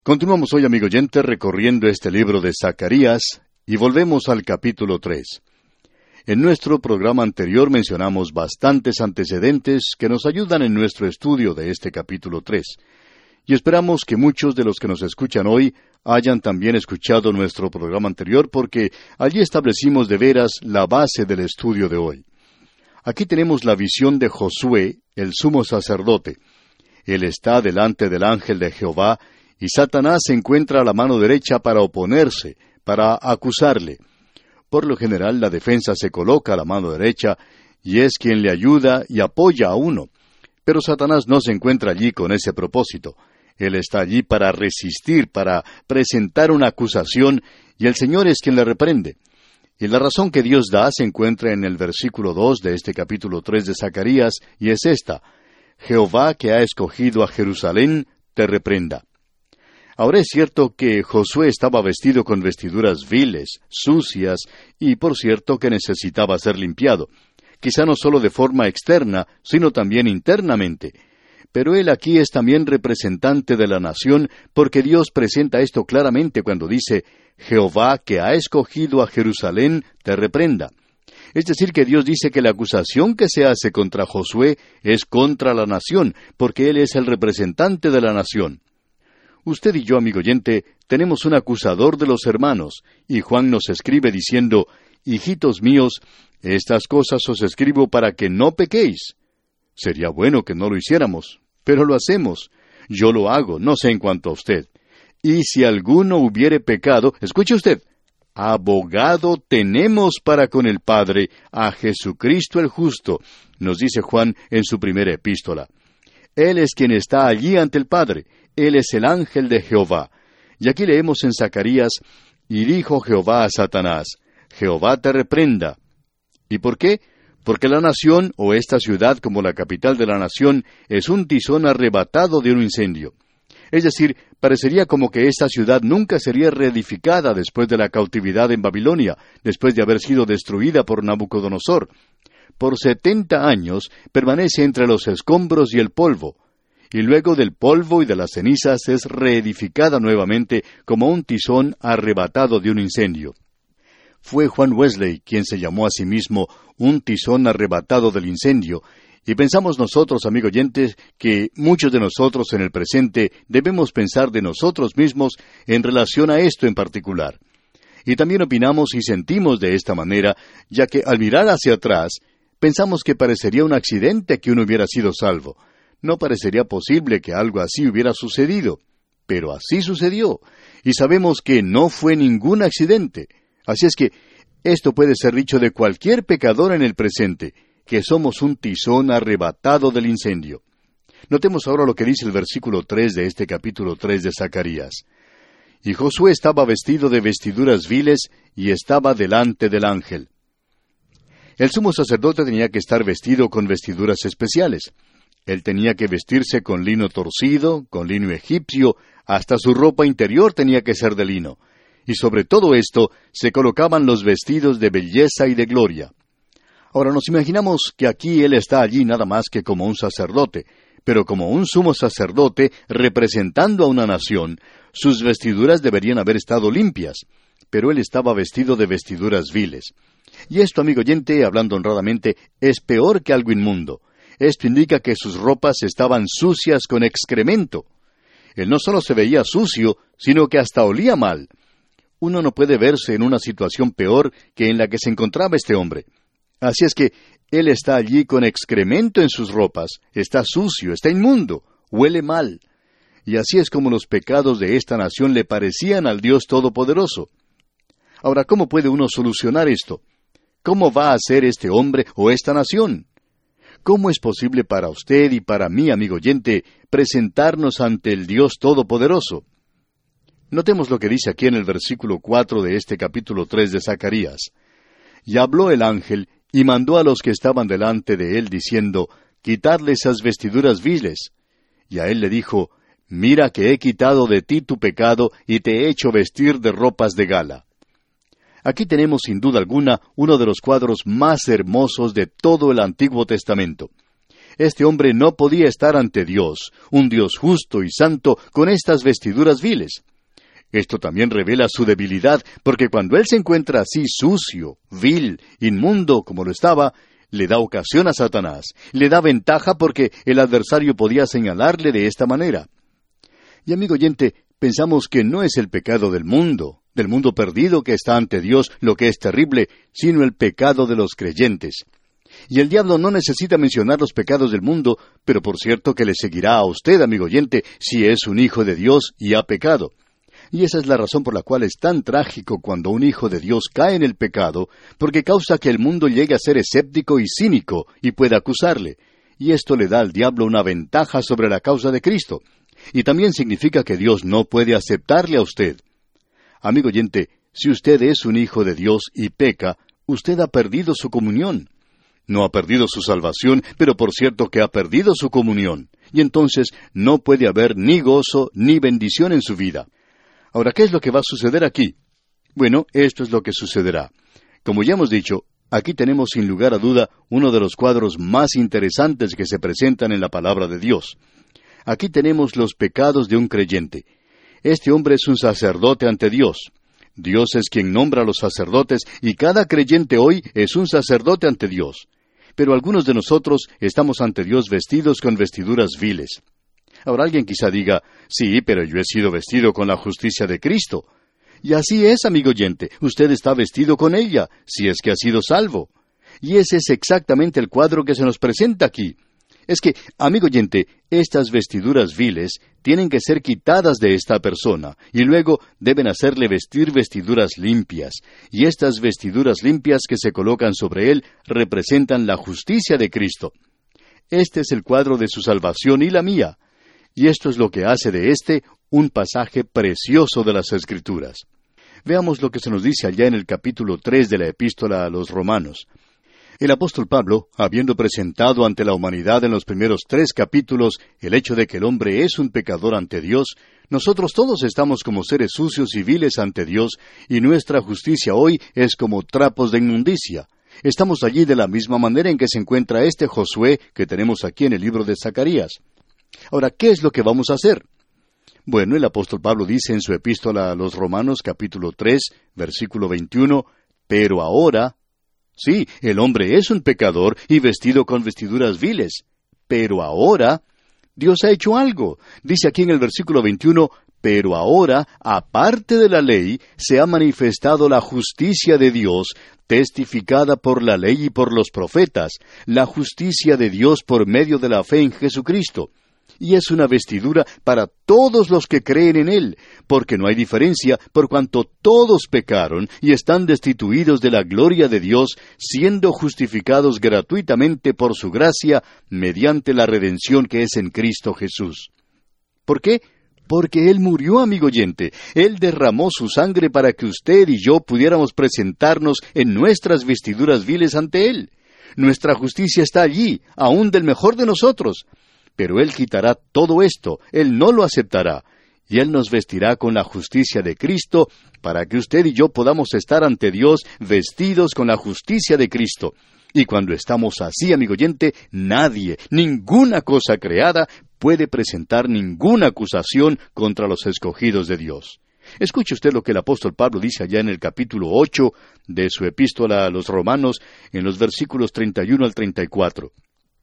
Continuamos hoy, amigo oyente, recorriendo este libro de Zacarías y volvemos al capítulo 3. En nuestro programa anterior mencionamos bastantes antecedentes que nos ayudan en nuestro estudio de este capítulo 3. Y esperamos que muchos de los que nos escuchan hoy hayan también escuchado nuestro programa anterior porque allí establecimos de veras la base del estudio de hoy. Aquí tenemos la visión de Josué, el sumo sacerdote. Él está delante del ángel de Jehová y Satanás se encuentra a la mano derecha para oponerse, para acusarle. Por lo general, la defensa se coloca a la mano derecha y es quien le ayuda y apoya a uno. Pero Satanás no se encuentra allí con ese propósito. Él está allí para resistir, para presentar una acusación, y el Señor es quien le reprende. Y la razón que Dios da se encuentra en el versículo 2 de este capítulo 3 de Zacarías, y es esta: Jehová, que ha escogido a Jerusalén, te reprenda. Ahora es cierto que Josué estaba vestido con vestiduras viles, sucias, y por cierto que necesitaba ser limpiado, quizá no solo de forma externa, sino también internamente. Pero él aquí es también representante de la nación, porque Dios presenta esto claramente cuando dice, Jehová, que ha escogido a Jerusalén, te reprenda. Es decir, que Dios dice que la acusación que se hace contra Josué es contra la nación, porque él es el representante de la nación. Usted y yo, amigo oyente, tenemos un acusador de los hermanos, y Juan nos escribe diciendo, Hijitos míos, estas cosas os escribo para que no pequéis. Sería bueno que no lo hiciéramos, pero lo hacemos. Yo lo hago, no sé en cuanto a usted. Y si alguno hubiere pecado, escuche usted, abogado tenemos para con el Padre, a Jesucristo el justo, nos dice Juan en su primera epístola. Él es quien está allí ante el Padre. Él es el ángel de Jehová. Y aquí leemos en Zacarías, y dijo Jehová a Satanás, Jehová te reprenda. ¿Y por qué? Porque la nación, o esta ciudad como la capital de la nación, es un tizón arrebatado de un incendio. Es decir, parecería como que esta ciudad nunca sería reedificada después de la cautividad en Babilonia, después de haber sido destruida por Nabucodonosor. Por 70 años permanece entre los escombros y el polvo, y luego del polvo y de las cenizas es reedificada nuevamente como un tizón arrebatado de un incendio. Fue Juan Wesley quien se llamó a sí mismo un tizón arrebatado del incendio, y pensamos nosotros, amigo oyentes, que muchos de nosotros en el presente debemos pensar de nosotros mismos en relación a esto en particular. Y también opinamos y sentimos de esta manera, ya que al mirar hacia atrás, pensamos que parecería un accidente que uno hubiera sido salvo. No parecería posible que algo así hubiera sucedido, pero así sucedió, y sabemos que no fue ningún accidente. Así es que esto puede ser dicho de cualquier pecador en el presente, que somos un tizón arrebatado del incendio. Notemos ahora lo que dice el versículo 3 de este capítulo 3 de Zacarías. Y Josué estaba vestido de vestiduras viles, y estaba delante del ángel. El sumo sacerdote tenía que estar vestido con vestiduras especiales. Él tenía que vestirse con lino torcido, con lino egipcio, hasta su ropa interior tenía que ser de lino. Y sobre todo esto se colocaban los vestidos de belleza y de gloria. Ahora nos imaginamos que aquí él está allí nada más que como un sacerdote, pero como un sumo sacerdote representando a una nación, sus vestiduras deberían haber estado limpias, pero él estaba vestido de vestiduras viles. Y esto, amigo oyente, hablando honradamente, es peor que algo inmundo. Esto indica que sus ropas estaban sucias con excremento. Él no solo se veía sucio, sino que hasta olía mal. Uno no puede verse en una situación peor que en la que se encontraba este hombre. Así es que él está allí con excremento en sus ropas, está sucio, está inmundo, huele mal. Y así es como los pecados de esta nación le parecían al Dios Todopoderoso. Ahora, ¿cómo puede uno solucionar esto? ¿Cómo va a ser este hombre o esta nación? ¿Cómo es posible para usted y para mí, amigo oyente, presentarnos ante el Dios Todopoderoso? Notemos lo que dice aquí en el versículo 4 de este capítulo 3 de Zacarías. Y habló el ángel, y mandó a los que estaban delante de él, diciendo, Quitadle esas vestiduras viles. Y a él le dijo, Mira que he quitado de ti tu pecado, y te he hecho vestir de ropas de gala. Aquí tenemos sin duda alguna uno de los cuadros más hermosos de todo el Antiguo Testamento. Este hombre no podía estar ante Dios, un Dios justo y santo, con estas vestiduras viles. Esto también revela su debilidad, porque cuando él se encuentra así sucio, vil, inmundo como lo estaba, le da ocasión a Satanás, le da ventaja porque el adversario podía señalarle de esta manera. Y amigo oyente, pensamos que no es el pecado del mundo perdido que está ante Dios lo que es terrible, sino el pecado de los creyentes. Y el diablo no necesita mencionar los pecados del mundo, pero por cierto que le seguirá a usted, amigo oyente, si es un hijo de Dios y ha pecado. Y esa es la razón por la cual es tan trágico cuando un hijo de Dios cae en el pecado, porque causa que el mundo llegue a ser escéptico y cínico y pueda acusarle. Y esto le da al diablo una ventaja sobre la causa de Cristo. Y también significa que Dios no puede aceptarle a usted. Amigo oyente, si usted es un hijo de Dios y peca, usted ha perdido su comunión. No ha perdido su salvación, pero por cierto que ha perdido su comunión. Y entonces no puede haber ni gozo ni bendición en su vida. Ahora, ¿qué es lo que va a suceder aquí? Bueno, esto es lo que sucederá. Como ya hemos dicho, aquí tenemos sin lugar a duda uno de los cuadros más interesantes que se presentan en la palabra de Dios. Aquí tenemos los pecados de un creyente. Este hombre es un sacerdote ante Dios. Dios es quien nombra a los sacerdotes y cada creyente hoy es un sacerdote ante Dios. Pero algunos de nosotros estamos ante Dios vestidos con vestiduras viles. Ahora alguien quizá diga, sí, pero yo he sido vestido con la justicia de Cristo. Y así es, amigo oyente, usted está vestido con ella, si es que ha sido salvo. Y ese es exactamente el cuadro que se nos presenta aquí. Es que, amigo oyente, estas vestiduras viles tienen que ser quitadas de esta persona, y luego deben hacerle vestir vestiduras limpias. Y estas vestiduras limpias que se colocan sobre él representan la justicia de Cristo. Este es el cuadro de su salvación y la mía. Y esto es lo que hace de este un pasaje precioso de las Escrituras. Veamos lo que se nos dice allá en el capítulo 3 de la Epístola a los Romanos. El apóstol Pablo, habiendo presentado ante la humanidad en los primeros 3 capítulos el hecho de que el hombre es un pecador ante Dios, nosotros todos estamos como seres sucios y viles ante Dios, y nuestra justicia hoy es como trapos de inmundicia. Estamos allí de la misma manera en que se encuentra este Josué que tenemos aquí en el libro de Zacarías. Ahora, ¿qué es lo que vamos a hacer? Bueno, el apóstol Pablo dice en su epístola a los Romanos, capítulo 3, versículo 21, pero ahora, sí, el hombre es un pecador y vestido con vestiduras viles, pero ahora, Dios ha hecho algo. Dice aquí en el versículo 21, pero ahora, aparte de la ley, se ha manifestado la justicia de Dios, testificada por la ley y por los profetas, la justicia de Dios por medio de la fe en Jesucristo. Y es una vestidura para todos los que creen en Él, porque no hay diferencia, por cuanto todos pecaron y están destituidos de la gloria de Dios, siendo justificados gratuitamente por su gracia, mediante la redención que es en Cristo Jesús. ¿Por qué? Porque Él murió, amigo oyente. Él derramó su sangre para que usted y yo pudiéramos presentarnos en nuestras vestiduras viles ante Él. Nuestra justicia está allí, aún del mejor de nosotros. Pero Él quitará todo esto, Él no lo aceptará, y Él nos vestirá con la justicia de Cristo, para que usted y yo podamos estar ante Dios vestidos con la justicia de Cristo. Y cuando estamos así, amigo oyente, nadie, ninguna cosa creada, puede presentar ninguna acusación contra los escogidos de Dios. Escuche usted lo que el apóstol Pablo dice allá en el capítulo 8 de su epístola a los Romanos, en los versículos 31 al 34.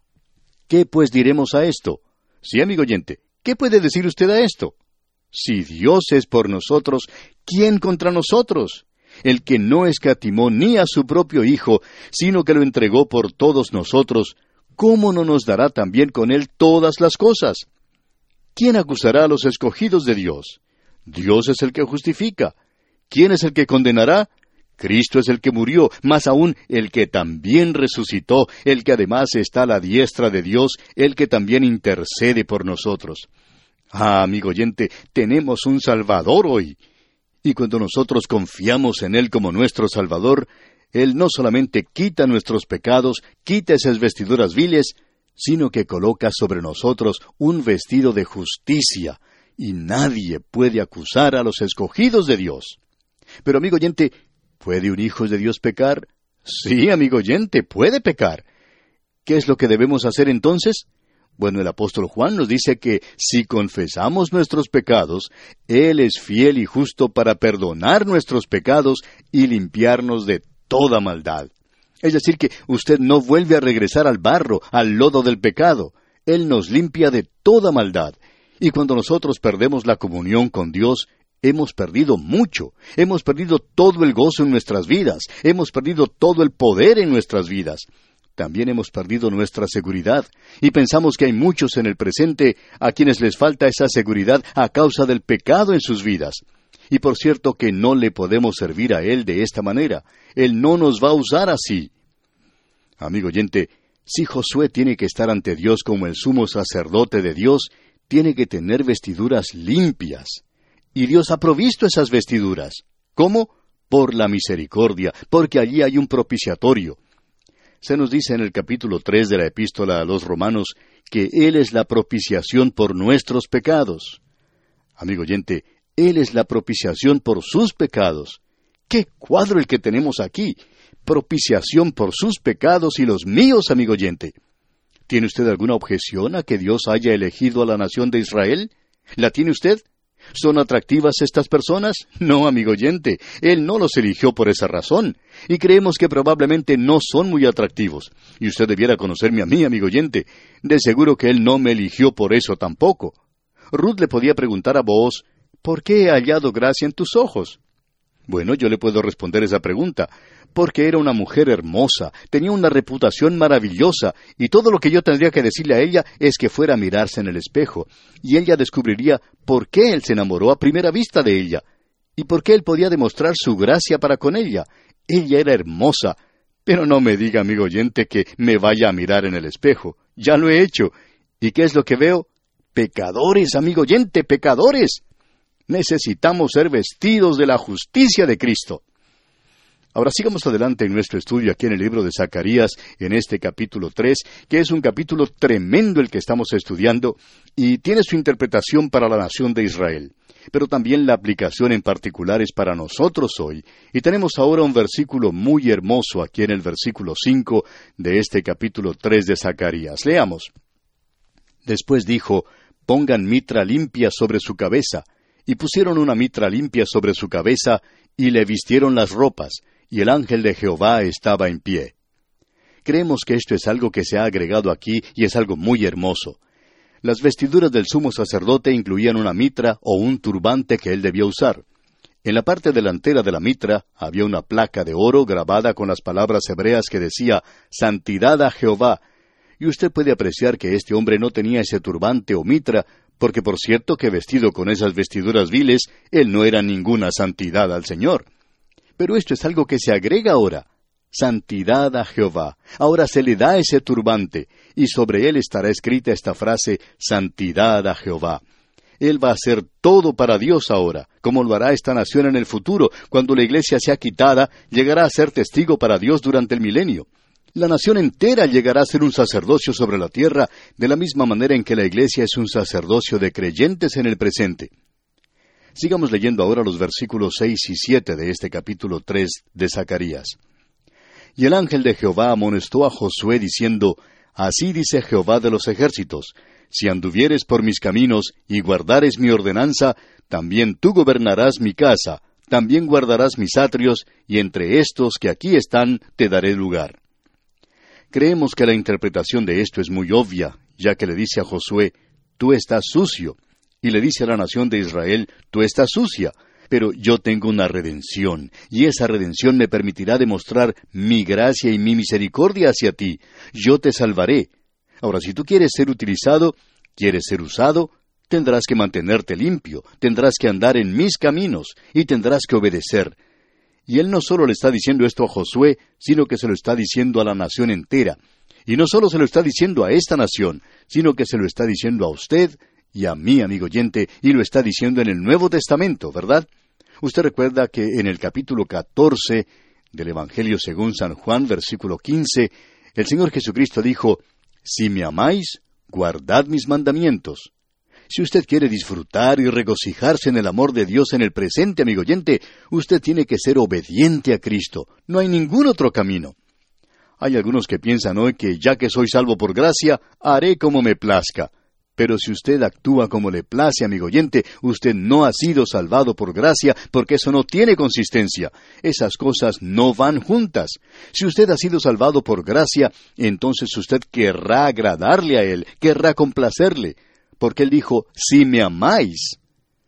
¿Qué pues diremos a esto? Sí, amigo oyente, ¿qué puede decir usted a esto? Si Dios es por nosotros, ¿quién contra nosotros? El que no escatimó ni a su propio Hijo, sino que lo entregó por todos nosotros, ¿cómo no nos dará también con Él todas las cosas? ¿Quién acusará a los escogidos de Dios? Dios es el que justifica. ¿Quién es el que condenará? Cristo es el que murió, más aún el que también resucitó, el que además está a la diestra de Dios, el que también intercede por nosotros. Ah, amigo oyente, tenemos un Salvador hoy. Y cuando nosotros confiamos en Él como nuestro Salvador, Él no solamente quita nuestros pecados, quita esas vestiduras viles, sino que coloca sobre nosotros un vestido de justicia, y nadie puede acusar a los escogidos de Dios. Pero, amigo oyente, ¿puede un hijo de Dios pecar? Sí, amigo oyente, puede pecar. ¿Qué es lo que debemos hacer entonces? Bueno, el apóstol Juan nos dice que si confesamos nuestros pecados, Él es fiel y justo para perdonar nuestros pecados y limpiarnos de toda maldad. Es decir, que usted no vuelve a regresar al barro, al lodo del pecado. Él nos limpia de toda maldad. Y cuando nosotros perdemos la comunión con Dios, hemos perdido mucho. Hemos perdido todo el gozo en nuestras vidas. Hemos perdido todo el poder en nuestras vidas. También hemos perdido nuestra seguridad, y pensamos que hay muchos en el presente a quienes les falta esa seguridad a causa del pecado en sus vidas. Y por cierto que no le podemos servir a Él de esta manera. Él no nos va a usar así. Amigo oyente, si Josué tiene que estar ante Dios como el sumo sacerdote de Dios, tiene que tener vestiduras limpias. Y Dios ha provisto esas vestiduras. ¿Cómo? Por la misericordia, porque allí hay un propiciatorio. Se nos dice en el capítulo 3 de la Epístola a los Romanos que Él es la propiciación por nuestros pecados. Amigo oyente, Él es la propiciación por sus pecados. ¡Qué cuadro el que tenemos aquí! Propiciación por sus pecados y los míos, amigo oyente. ¿Tiene usted alguna objeción a que Dios haya elegido a la nación de Israel? ¿La tiene usted? ¿Son atractivas estas personas? No, amigo oyente, Él no los eligió por esa razón, y creemos que probablemente no son muy atractivos. Y usted debiera conocerme a mí, amigo oyente. De seguro que Él no me eligió por eso tampoco. Ruth le podía preguntar a Booz, ¿por qué he hallado gracia en tus ojos? Bueno, yo le puedo responder esa pregunta, porque era una mujer hermosa, tenía una reputación maravillosa, y todo lo que yo tendría que decirle a ella es que fuera a mirarse en el espejo, y ella descubriría por qué él se enamoró a primera vista de ella, y por qué él podía demostrar su gracia para con ella. Ella era hermosa, pero no me diga, amigo oyente, que me vaya a mirar en el espejo. Ya lo he hecho. ¿Y qué es lo que veo? Pecadores, amigo oyente, pecadores. Necesitamos ser vestidos de la justicia de Cristo. Ahora sigamos adelante en nuestro estudio aquí en el libro de Zacarías, en este capítulo 3, que es un capítulo tremendo el que estamos estudiando, y tiene su interpretación para la nación de Israel. Pero también la aplicación en particular es para nosotros hoy, y tenemos ahora un versículo muy hermoso aquí en el versículo 5 de este capítulo 3 de Zacarías. Leamos. Después dijo, pongan mitra limpia sobre su cabeza. Y pusieron una mitra limpia sobre su cabeza, y le vistieron las ropas, y el ángel de Jehová estaba en pie. Creemos que esto es algo que se ha agregado aquí, y es algo muy hermoso. Las vestiduras del sumo sacerdote incluían una mitra o un turbante que él debía usar. En la parte delantera de la mitra había una placa de oro grabada con las palabras hebreas que decía, Santidad a Jehová. Y usted puede apreciar que este hombre no tenía ese turbante o mitra, porque por cierto que vestido con esas vestiduras viles, él no era ninguna santidad al Señor. Pero esto es algo que se agrega ahora. Santidad a Jehová. Ahora se le da ese turbante, y sobre él estará escrita esta frase, Santidad a Jehová. Él va a hacer todo para Dios ahora, como lo hará esta nación en el futuro. Cuando la iglesia sea quitada, llegará a ser testigo para Dios durante el milenio. La nación entera llegará a ser un sacerdocio sobre la tierra, de la misma manera en que la iglesia es un sacerdocio de creyentes en el presente. Sigamos leyendo ahora los versículos 6 y 7 de este capítulo 3 de Zacarías. Y el ángel de Jehová amonestó a Josué diciendo, Así dice Jehová de los ejércitos, si anduvieres por mis caminos y guardares mi ordenanza, también tú gobernarás mi casa, también guardarás mis atrios, y entre estos que aquí están te daré lugar. Creemos que la interpretación de esto es muy obvia, ya que le dice a Josué, tú estás sucio, y le dice a la nación de Israel, tú estás sucia, pero yo tengo una redención, y esa redención me permitirá demostrar mi gracia y mi misericordia hacia ti. Yo te salvaré. Ahora, si tú quieres ser utilizado, quieres ser usado, tendrás que mantenerte limpio, tendrás que andar en mis caminos, y tendrás que obedecer. Y él no solo le está diciendo esto a Josué, sino que se lo está diciendo a la nación entera. Y no solo se lo está diciendo a esta nación, sino que se lo está diciendo a usted y a mí, amigo oyente, y lo está diciendo en el Nuevo Testamento, ¿verdad? Usted recuerda que en el capítulo 14 del Evangelio según San Juan, versículo 15, el Señor Jesucristo dijo, Si me amáis, guardad mis mandamientos. Si usted quiere disfrutar y regocijarse en el amor de Dios en el presente, amigo oyente, usted tiene que ser obediente a Cristo. No hay ningún otro camino. Hay algunos que piensan hoy que ya que soy salvo por gracia, haré como me plazca. Pero si usted actúa como le place, amigo oyente, usted no ha sido salvado por gracia, porque eso no tiene consistencia. Esas cosas no van juntas. Si usted ha sido salvado por gracia, entonces usted querrá agradarle a Él, querrá complacerle, porque Él dijo, si me amáis.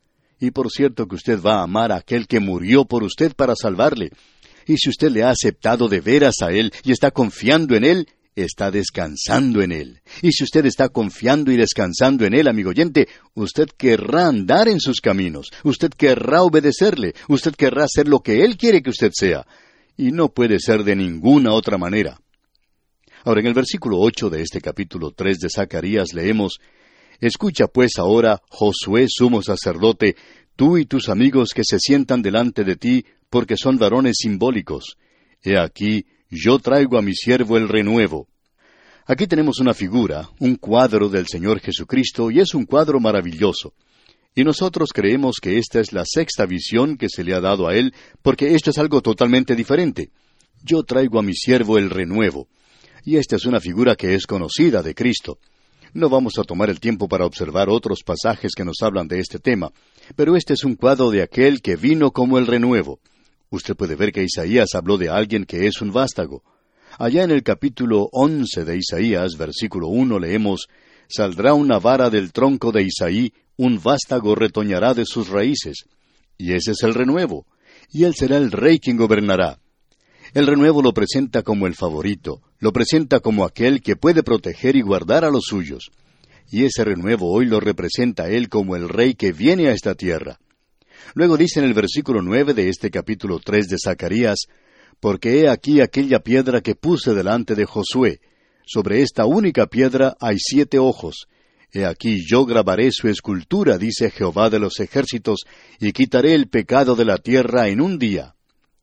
Y por cierto que usted va a amar a aquel que murió por usted para salvarle. Y si usted le ha aceptado de veras a Él y está confiando en Él, está descansando en Él. Y si usted está confiando y descansando en Él, amigo oyente, usted querrá andar en sus caminos, usted querrá obedecerle, usted querrá hacer lo que Él quiere que usted sea. Y no puede ser de ninguna otra manera. Ahora, en el versículo 8 de este capítulo 3 de Zacarías leemos, «Escucha pues ahora, Josué, sumo sacerdote, tú y tus amigos que se sientan delante de ti, porque son varones simbólicos. He aquí, yo traigo a mi siervo el renuevo». Aquí tenemos una figura, un cuadro del Señor Jesucristo, y es un cuadro maravilloso. Y nosotros creemos que esta es la sexta visión que se le ha dado a Él, porque esto es algo totalmente diferente. Yo traigo a mi siervo el renuevo. Y esta es una figura que es conocida de Cristo. No vamos a tomar el tiempo para observar otros pasajes que nos hablan de este tema, pero este es un cuadro de aquel que vino como el renuevo. Usted puede ver que Isaías habló de alguien que es un vástago. Allá en el capítulo 11 de Isaías, versículo 1, leemos, «Saldrá una vara del tronco de Isaí, un vástago retoñará de sus raíces». Y ese es el renuevo. Y él será el rey quien gobernará. El renuevo lo presenta como el favorito, lo presenta como aquel que puede proteger y guardar a los suyos. Y ese renuevo hoy lo representa a él como el rey que viene a esta tierra. Luego dice en el versículo 9 de este capítulo 3 de Zacarías, «Porque he aquí aquella piedra que puse delante de Josué. Sobre esta única piedra hay 7 ojos. He aquí yo grabaré su escultura, dice Jehová de los ejércitos, y quitaré el pecado de la tierra en un día».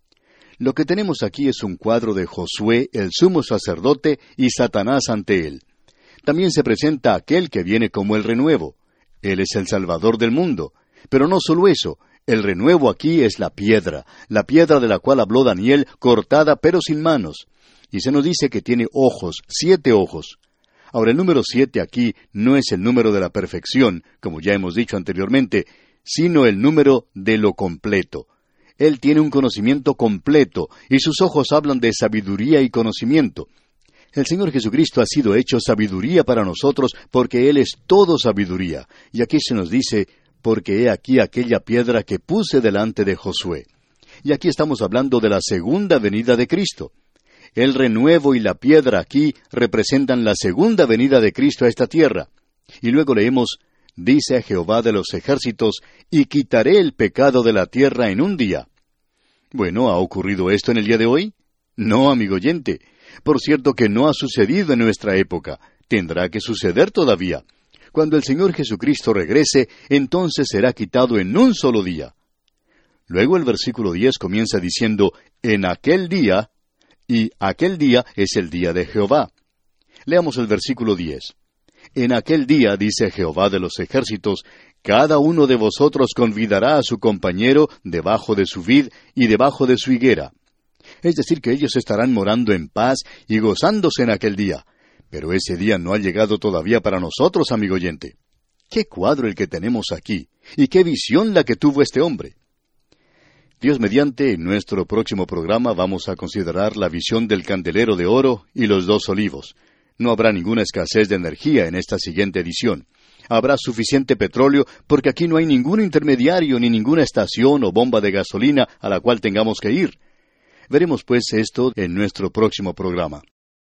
Lo que tenemos aquí es un cuadro de Josué, el sumo sacerdote, y Satanás ante él. También se presenta aquel que viene como el renuevo. Él es el Salvador del mundo. Pero no solo eso, el renuevo aquí es la piedra de la cual habló Daniel, cortada pero sin manos. Y se nos dice que tiene ojos, 7 ojos. Ahora, el número 7 aquí no es el número de la perfección, como ya hemos dicho anteriormente, sino el número de lo completo. Él tiene un conocimiento completo, y sus ojos hablan de sabiduría y conocimiento. El Señor Jesucristo ha sido hecho sabiduría para nosotros, porque Él es todo sabiduría. Y aquí se nos dice, porque he aquí aquella piedra que puse delante de Josué. Y aquí estamos hablando de la segunda venida de Cristo. El renuevo y la piedra aquí representan la segunda venida de Cristo a esta tierra. Y luego leemos, dice Jehová de los ejércitos, y quitaré el pecado de la tierra en un día. Bueno, ¿ha ocurrido esto en el día de hoy? No, amigo oyente. Por cierto que no ha sucedido en nuestra época. Tendrá que suceder todavía. Cuando el Señor Jesucristo regrese, entonces será quitado en un solo día. Luego el versículo 10 comienza diciendo, en aquel día, y aquel día es el día de Jehová. Leamos el versículo 10. En aquel día, dice Jehová de los ejércitos, cada uno de vosotros convidará a su compañero debajo de su vid y debajo de su higuera. Es decir, que ellos estarán morando en paz y gozándose en aquel día. Pero ese día no ha llegado todavía para nosotros, amigo oyente. ¡Qué cuadro el que tenemos aquí! ¡Y qué visión la que tuvo este hombre! Dios mediante, en nuestro próximo programa vamos a considerar la visión del candelero de oro y los 2 olivos. No habrá ninguna escasez de energía en esta siguiente edición. Habrá suficiente petróleo porque aquí no hay ningún intermediario ni ninguna estación o bomba de gasolina a la cual tengamos que ir. Veremos pues esto en nuestro próximo programa.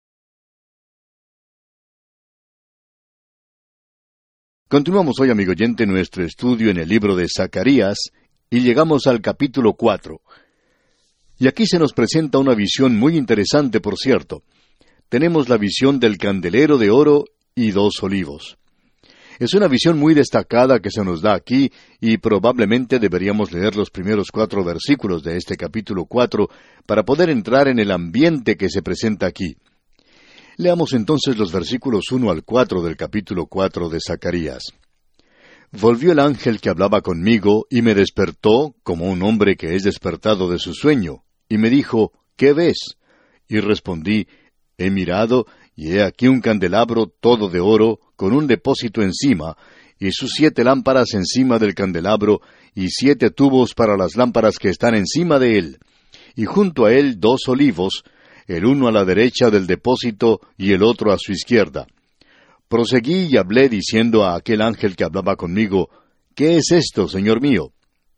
Continuamos hoy, amigo oyente, nuestro estudio en el libro de Zacarías y llegamos al capítulo 4. Y aquí se nos presenta una visión muy interesante, por cierto. Tenemos la visión del candelero de oro y 2 olivos. Es una visión muy destacada que se nos da aquí, y probablemente deberíamos leer los primeros 4 versículos de este capítulo 4 para poder entrar en el ambiente que se presenta aquí. Leamos entonces los versículos 1 al 4 del capítulo 4 de Zacarías. Volvió el ángel que hablaba conmigo, y me despertó, como un hombre que es despertado de su sueño, y me dijo, ¿qué ves? Y respondí, He mirado, y he aquí un candelabro todo de oro, con un depósito encima, y sus 7 lámparas encima del candelabro, y 7 tubos para las lámparas que están encima de él. Y junto a él 2 olivos, el uno a la derecha del depósito y el otro a su izquierda. Proseguí y hablé diciendo a aquel ángel que hablaba conmigo, ¿qué es esto, Señor mío?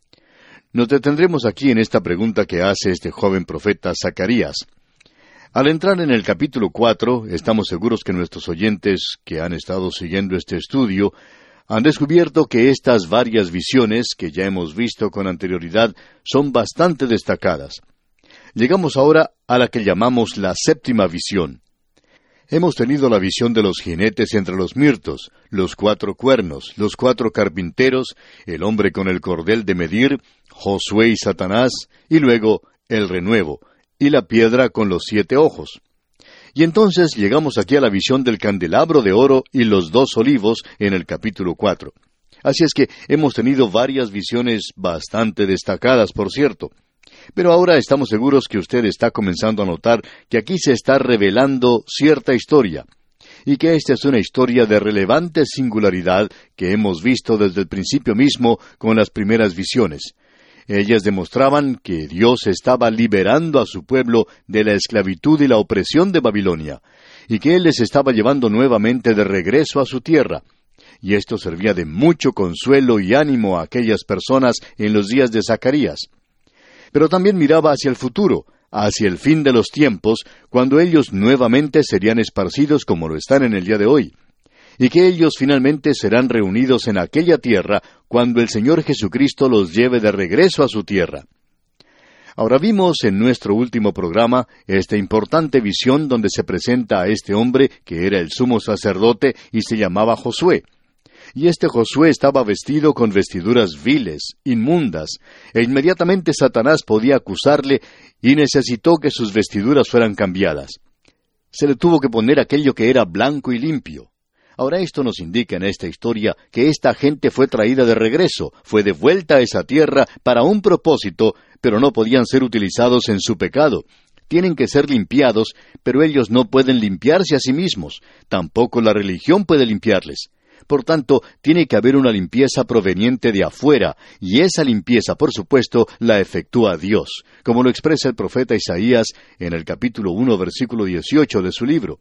Nos detendremos aquí en esta pregunta que hace este joven profeta Zacarías. Al entrar en el capítulo 4, estamos seguros que nuestros oyentes que han estado siguiendo este estudio han descubierto que estas varias visiones que ya hemos visto con anterioridad son bastante destacadas. Llegamos ahora a la que llamamos la 7ª visión. Hemos tenido la visión de los jinetes entre los mirtos, los 4 cuernos, los 4 carpinteros, el hombre con el cordel de medir, Josué y Satanás, y luego el renuevo, y la piedra con los 7 ojos. Y entonces llegamos aquí a la visión del candelabro de oro y los 2 olivos en el capítulo 4. Así es que hemos tenido varias visiones bastante destacadas, por cierto. Pero ahora estamos seguros que usted está comenzando a notar que aquí se está revelando cierta historia, y que esta es una historia de relevante singularidad que hemos visto desde el principio mismo con las primeras visiones. Ellas demostraban que Dios estaba liberando a su pueblo de la esclavitud y la opresión de Babilonia, y que Él les estaba llevando nuevamente de regreso a su tierra. Y esto servía de mucho consuelo y ánimo a aquellas personas en los días de Zacarías. Pero también miraba hacia el futuro, hacia el fin de los tiempos, cuando ellos nuevamente serían esparcidos como lo están en el día de hoy, y que ellos finalmente serán reunidos en aquella tierra cuando el Señor Jesucristo los lleve de regreso a su tierra. Ahora vimos en nuestro último programa esta importante visión donde se presenta a este hombre que era el sumo sacerdote y se llamaba Josué. Y este Josué estaba vestido con vestiduras viles, inmundas, e inmediatamente Satanás podía acusarle y necesitó que sus vestiduras fueran cambiadas. Se le tuvo que poner aquello que era blanco y limpio. Ahora esto nos indica en esta historia que esta gente fue traída de regreso, fue devuelta a esa tierra para un propósito, pero no podían ser utilizados en su pecado. Tienen que ser limpiados, pero ellos no pueden limpiarse a sí mismos. Tampoco la religión puede limpiarles. Por tanto, tiene que haber una limpieza proveniente de afuera, y esa limpieza, por supuesto, la efectúa Dios, como lo expresa el profeta Isaías en el capítulo 1, versículo 18 de su libro.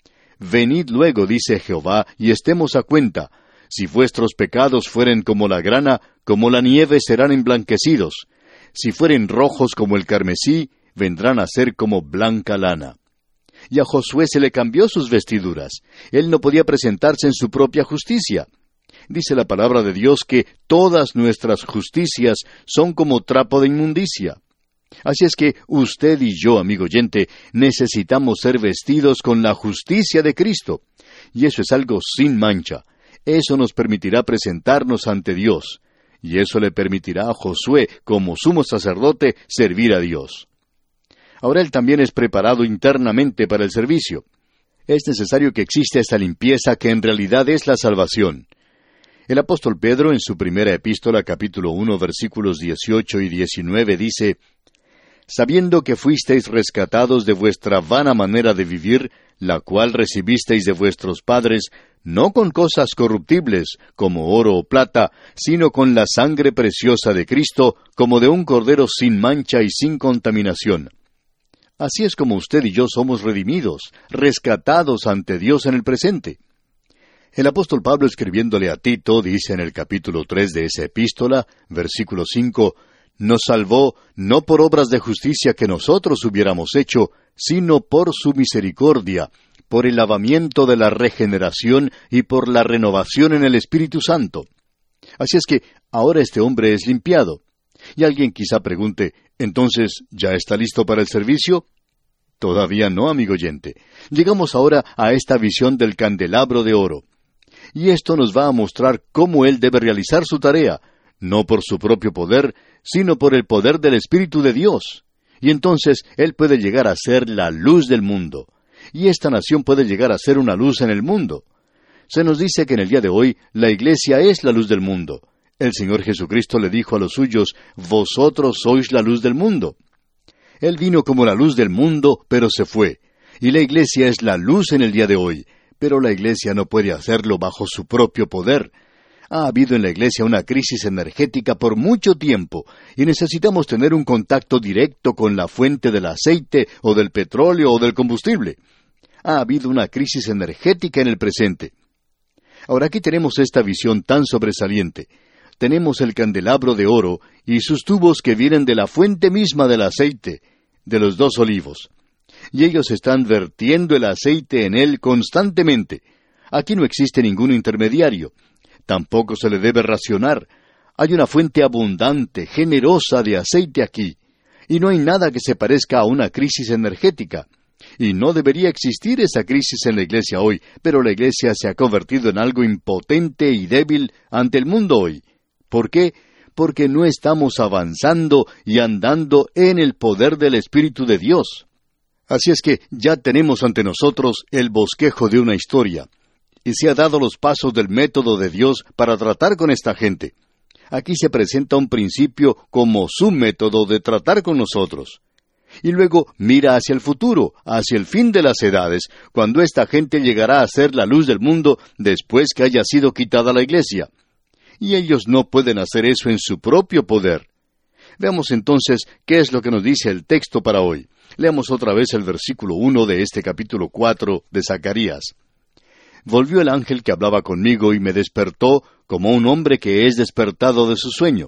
Venid luego, dice Jehová, y estemos a cuenta. Si vuestros pecados fueren como la grana, como la nieve serán emblanquecidos. Si fueren rojos como el carmesí, vendrán a ser como blanca lana. Y a Josué se le cambió sus vestiduras. Él no podía presentarse en su propia justicia. Dice la palabra de Dios que todas nuestras justicias son como trapo de inmundicia. Así es que usted y yo, amigo oyente, necesitamos ser vestidos con la justicia de Cristo. Y eso es algo sin mancha. Eso nos permitirá presentarnos ante Dios. Y eso le permitirá a Josué, como sumo sacerdote, servir a Dios. Ahora él también es preparado internamente para el servicio. Es necesario que exista esta limpieza que en realidad es la salvación. El apóstol Pedro en su primera epístola, capítulo 1, versículos 18 y 19, dice: sabiendo que fuisteis rescatados de vuestra vana manera de vivir, la cual recibisteis de vuestros padres, no con cosas corruptibles, como oro o plata, sino con la sangre preciosa de Cristo, como de un cordero sin mancha y sin contaminación. Así es como usted y yo somos redimidos, rescatados ante Dios en el presente. El apóstol Pablo, escribiéndole a Tito, dice en el capítulo 3 de esa epístola, versículo 5, nos salvó no por obras de justicia que nosotros hubiéramos hecho, sino por su misericordia, por el lavamiento de la regeneración y por la renovación en el Espíritu Santo. Así es que ahora este hombre es limpiado. Y alguien quizá pregunte, ¿entonces ya está listo para el servicio? Todavía no, amigo oyente. Llegamos ahora a esta visión del candelabro de oro. Y esto nos va a mostrar cómo él debe realizar su tarea, no por su propio poder, sino por el poder del Espíritu de Dios. Y entonces él puede llegar a ser la luz del mundo. Y esta nación puede llegar a ser una luz en el mundo. Se nos dice que en el día de hoy la iglesia es la luz del mundo. El Señor Jesucristo le dijo a los suyos, vosotros sois la luz del mundo. Él vino como la luz del mundo, pero se fue. Y la Iglesia es la luz en el día de hoy, pero la Iglesia no puede hacerlo bajo su propio poder. Ha habido en la Iglesia una crisis energética por mucho tiempo, y necesitamos tener un contacto directo con la fuente del aceite, o del petróleo, o del combustible. Ha habido una crisis energética en el presente. Ahora aquí tenemos esta visión tan sobresaliente. Tenemos el candelabro de oro y sus tubos que vienen de la fuente misma del aceite, de los 2 olivos. Y ellos están vertiendo el aceite en él constantemente. Aquí no existe ningún intermediario. Tampoco se le debe racionar. Hay una fuente abundante, generosa de aceite aquí. Y no hay nada que se parezca a una crisis energética. Y no debería existir esa crisis en la Iglesia hoy, pero la Iglesia se ha convertido en algo impotente y débil ante el mundo hoy. ¿Por qué? Porque no estamos avanzando y andando en el poder del Espíritu de Dios. Así es que ya tenemos ante nosotros el bosquejo de una historia, y se ha dado los pasos del método de Dios para tratar con esta gente. Aquí se presenta un principio como su método de tratar con nosotros. Y luego mira hacia el futuro, hacia el fin de las edades, cuando esta gente llegará a ser la luz del mundo después que haya sido quitada la Iglesia. Y ellos no pueden hacer eso en su propio poder. Veamos entonces qué es lo que nos dice el texto para hoy. Leamos otra vez el versículo 1 de este capítulo 4 de Zacarías. Volvió el ángel que hablaba conmigo y me despertó como un hombre que es despertado de su sueño.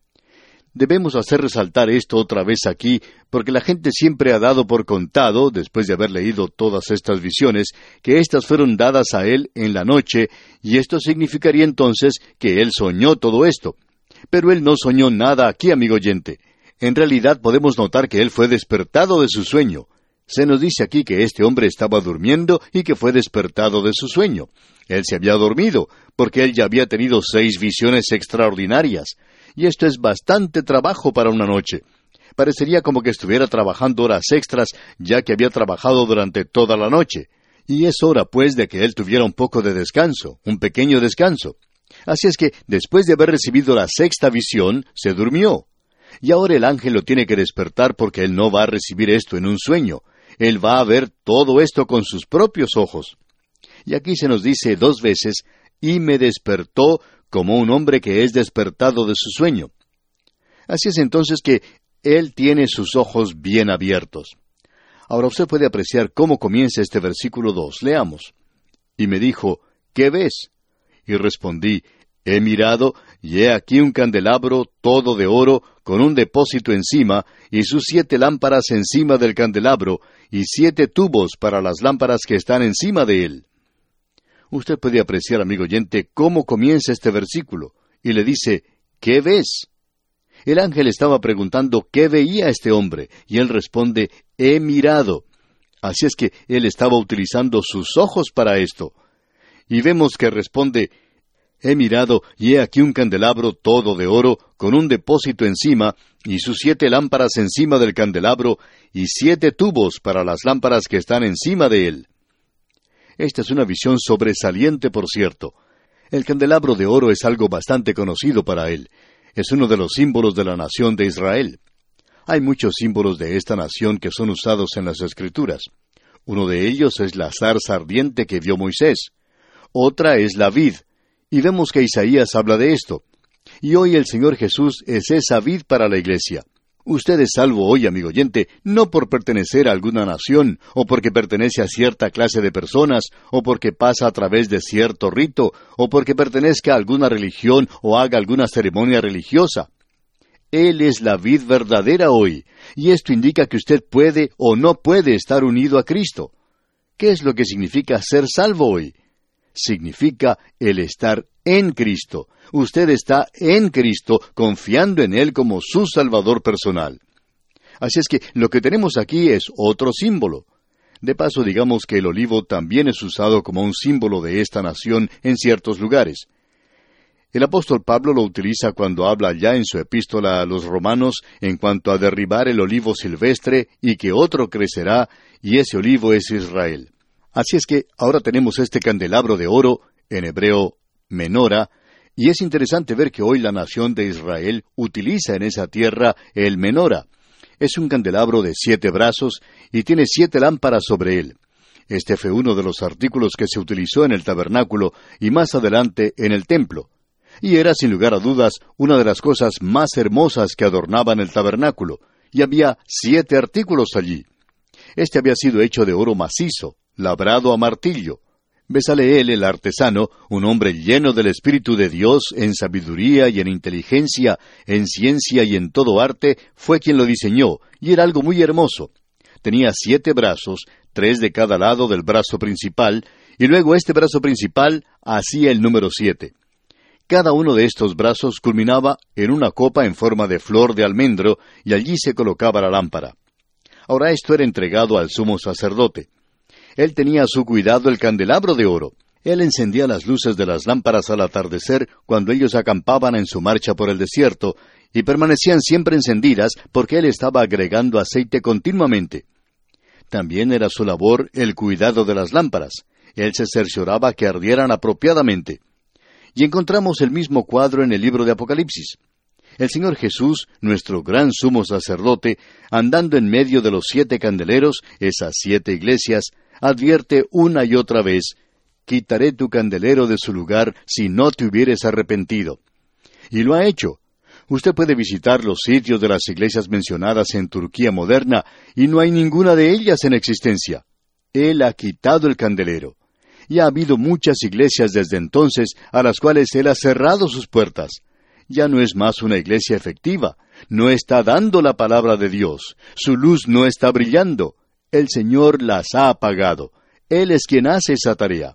Debemos hacer resaltar esto otra vez aquí, porque la gente siempre ha dado por contado, después de haber leído todas estas visiones, que éstas fueron dadas a él en la noche, y esto significaría entonces que él soñó todo esto. Pero él no soñó nada aquí, amigo oyente. En realidad podemos notar que él fue despertado de su sueño. Se nos dice aquí que este hombre estaba durmiendo y que fue despertado de su sueño. Él se había dormido, porque él ya había tenido 6 visiones extraordinarias. Y esto es bastante trabajo para una noche. Parecería como que estuviera trabajando horas extras, ya que había trabajado durante toda la noche. Y es hora, pues, de que él tuviera un poco de descanso, un pequeño descanso. Así es que, después de haber recibido la 6ª visión, se durmió. Y ahora el ángel lo tiene que despertar porque él no va a recibir esto en un sueño. Él va a ver todo esto con sus propios ojos. Y aquí se nos dice 2 veces, y me despertó como un hombre que es despertado de su sueño. Así es entonces que él tiene sus ojos bien abiertos. Ahora usted puede apreciar cómo comienza este versículo 2. Leamos. Y me dijo, ¿qué ves? Y respondí, he mirado, y he aquí un candelabro todo de oro, con un depósito encima, y sus 7 lámparas encima del candelabro, y 7 tubos para las lámparas que están encima de él. Usted puede apreciar, amigo oyente, cómo comienza este versículo, y le dice, ¿qué ves? El ángel estaba preguntando qué veía este hombre, y él responde, he mirado. Así es que él estaba utilizando sus ojos para esto. Y vemos que responde, he mirado, y he aquí un candelabro todo de oro, con un depósito encima, y sus 7 lámparas encima del candelabro, y 7 tubos para las lámparas que están encima de él. Esta es una visión sobresaliente, por cierto. El candelabro de oro es algo bastante conocido para él. Es uno de los símbolos de la nación de Israel. Hay muchos símbolos de esta nación que son usados en las Escrituras. Uno de ellos es la zarza ardiente que vio Moisés. Otra es la vid. Y vemos que Isaías habla de esto. Y hoy el Señor Jesús es esa vid para la iglesia. Usted es salvo hoy, amigo oyente, no por pertenecer a alguna nación, o porque pertenece a cierta clase de personas, o porque pasa a través de cierto rito, o porque pertenezca a alguna religión o haga alguna ceremonia religiosa. Él es la vid verdadera hoy, y esto indica que usted puede o no puede estar unido a Cristo. ¿Qué es lo que significa ser salvo hoy? Significa el estar en Cristo. Usted está en Cristo, confiando en Él como su Salvador personal. Así es que lo que tenemos aquí es otro símbolo. De paso, digamos que el olivo también es usado como un símbolo de esta nación en ciertos lugares. El apóstol Pablo lo utiliza cuando habla ya en su epístola a los romanos en cuanto a derribar el olivo silvestre y que otro crecerá, y ese olivo es Israel. Así es que ahora tenemos este candelabro de oro, en hebreo menora, y es interesante ver que hoy la nación de Israel utiliza en esa tierra el menora. Es un candelabro de 7 brazos y tiene 7 lámparas sobre él. Este fue uno de los artículos que se utilizó en el tabernáculo y más adelante en el templo. Y era, sin lugar a dudas, una de las cosas más hermosas que adornaban el tabernáculo. Y había 7 artículos allí. Este había sido hecho de oro macizo, labrado a martillo. Bezaleel, el artesano, un hombre lleno del Espíritu de Dios en sabiduría y en inteligencia, en ciencia y en todo arte, fue quien lo diseñó, y era algo muy hermoso. Tenía 7 brazos, 3 de cada lado del brazo principal, y luego este brazo principal hacía el número 7. Cada uno de estos brazos culminaba en una copa en forma de flor de almendro, y allí se colocaba la lámpara. Ahora esto era entregado al sumo sacerdote. Él tenía a su cuidado el candelabro de oro. Él encendía las luces de las lámparas al atardecer cuando ellos acampaban en su marcha por el desierto, y permanecían siempre encendidas porque él estaba agregando aceite continuamente. También era su labor el cuidado de las lámparas. Él se cercioraba que ardieran apropiadamente. Y encontramos el mismo cuadro en el libro de Apocalipsis. El Señor Jesús, nuestro gran sumo sacerdote, andando en medio de los 7 candeleros, esas 7 iglesias, advierte una y otra vez: quitaré tu candelero de su lugar si no te hubieres arrepentido. Y lo ha hecho. Usted puede visitar los sitios de las iglesias mencionadas en Turquía moderna, y no hay ninguna de ellas en existencia. Él ha quitado el candelero. Y ha habido muchas iglesias desde entonces a las cuales Él ha cerrado sus puertas. Ya no es más una iglesia efectiva. No está dando la palabra de Dios. Su luz no está brillando. El Señor las ha apagado. Él es quien hace esa tarea.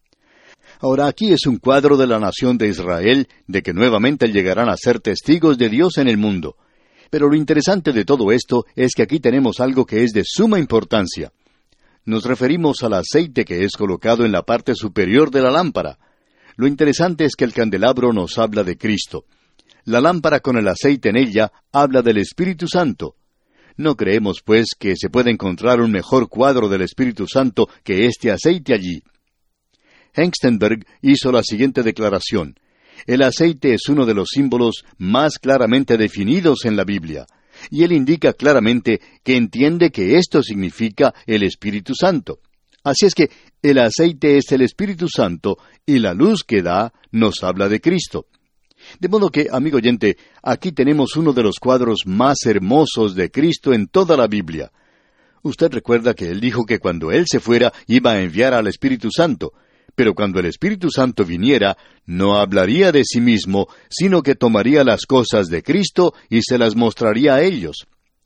Ahora aquí es un cuadro de la nación de Israel, de que nuevamente llegarán a ser testigos de Dios en el mundo. Pero lo interesante de todo esto es que aquí tenemos algo que es de suma importancia. Nos referimos al aceite que es colocado en la parte superior de la lámpara. Lo interesante es que el candelabro nos habla de Cristo. La lámpara con el aceite en ella habla del Espíritu Santo. No creemos, pues, que se pueda encontrar un mejor cuadro del Espíritu Santo que este aceite allí. Hengstenberg hizo la siguiente declaración: el aceite es uno de los símbolos más claramente definidos en la Biblia. Y él indica claramente que entiende que esto significa el Espíritu Santo. Así es que el aceite es el Espíritu Santo y la luz que da nos habla de Cristo. De modo que, amigo oyente, aquí tenemos uno de los cuadros más hermosos de Cristo en toda la Biblia. Usted recuerda que él dijo que cuando él se fuera iba a enviar al Espíritu Santo. Pero cuando el Espíritu Santo viniera, no hablaría de sí mismo, sino que tomaría las cosas de Cristo y se las mostraría a ellos.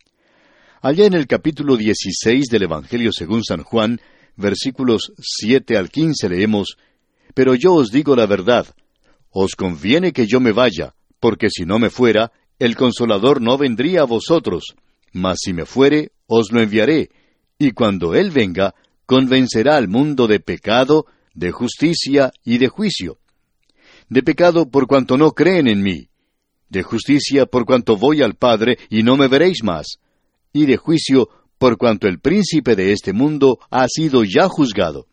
Allá en el capítulo 16 del Evangelio según San Juan, versículos 7 al 15 leemos: Pero yo os digo la verdad, os conviene que yo me vaya, porque si no me fuera, el Consolador no vendría a vosotros, mas si me fuere, os lo enviaré, y cuando Él venga, convencerá al mundo de pecado, de justicia y de juicio. De pecado por cuanto no creen en mí, de justicia por cuanto voy al Padre y no me veréis más, y de juicio por cuanto el príncipe de este mundo ha sido ya juzgado.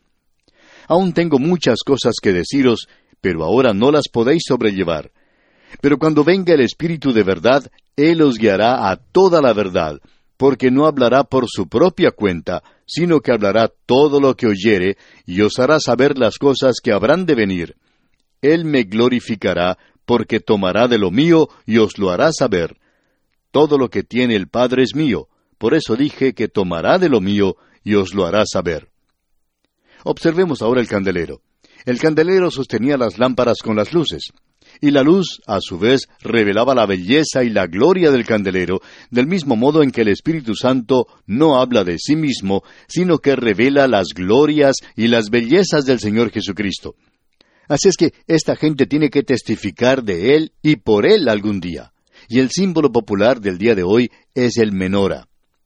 Aún tengo muchas cosas que deciros, pero ahora no las podéis sobrellevar. Pero cuando venga el Espíritu de verdad, Él os guiará a toda la verdad, porque no hablará por su propia cuenta, sino que hablará todo lo que oyere, y os hará saber las cosas que habrán de venir. Él me glorificará, porque tomará de lo mío y os lo hará saber. Todo lo que tiene el Padre es mío, por eso dije que tomará de lo mío y os lo hará saber. Observemos ahora el candelero. El candelero sostenía las lámparas con las luces, y la luz, a su vez, revelaba la belleza y la gloria del candelero, del mismo modo en que el Espíritu Santo no habla de sí mismo, sino que revela las glorias y las bellezas del Señor Jesucristo. Así es que esta gente tiene que testificar de Él y por Él algún día. Y el símbolo popular del día de hoy es el menora.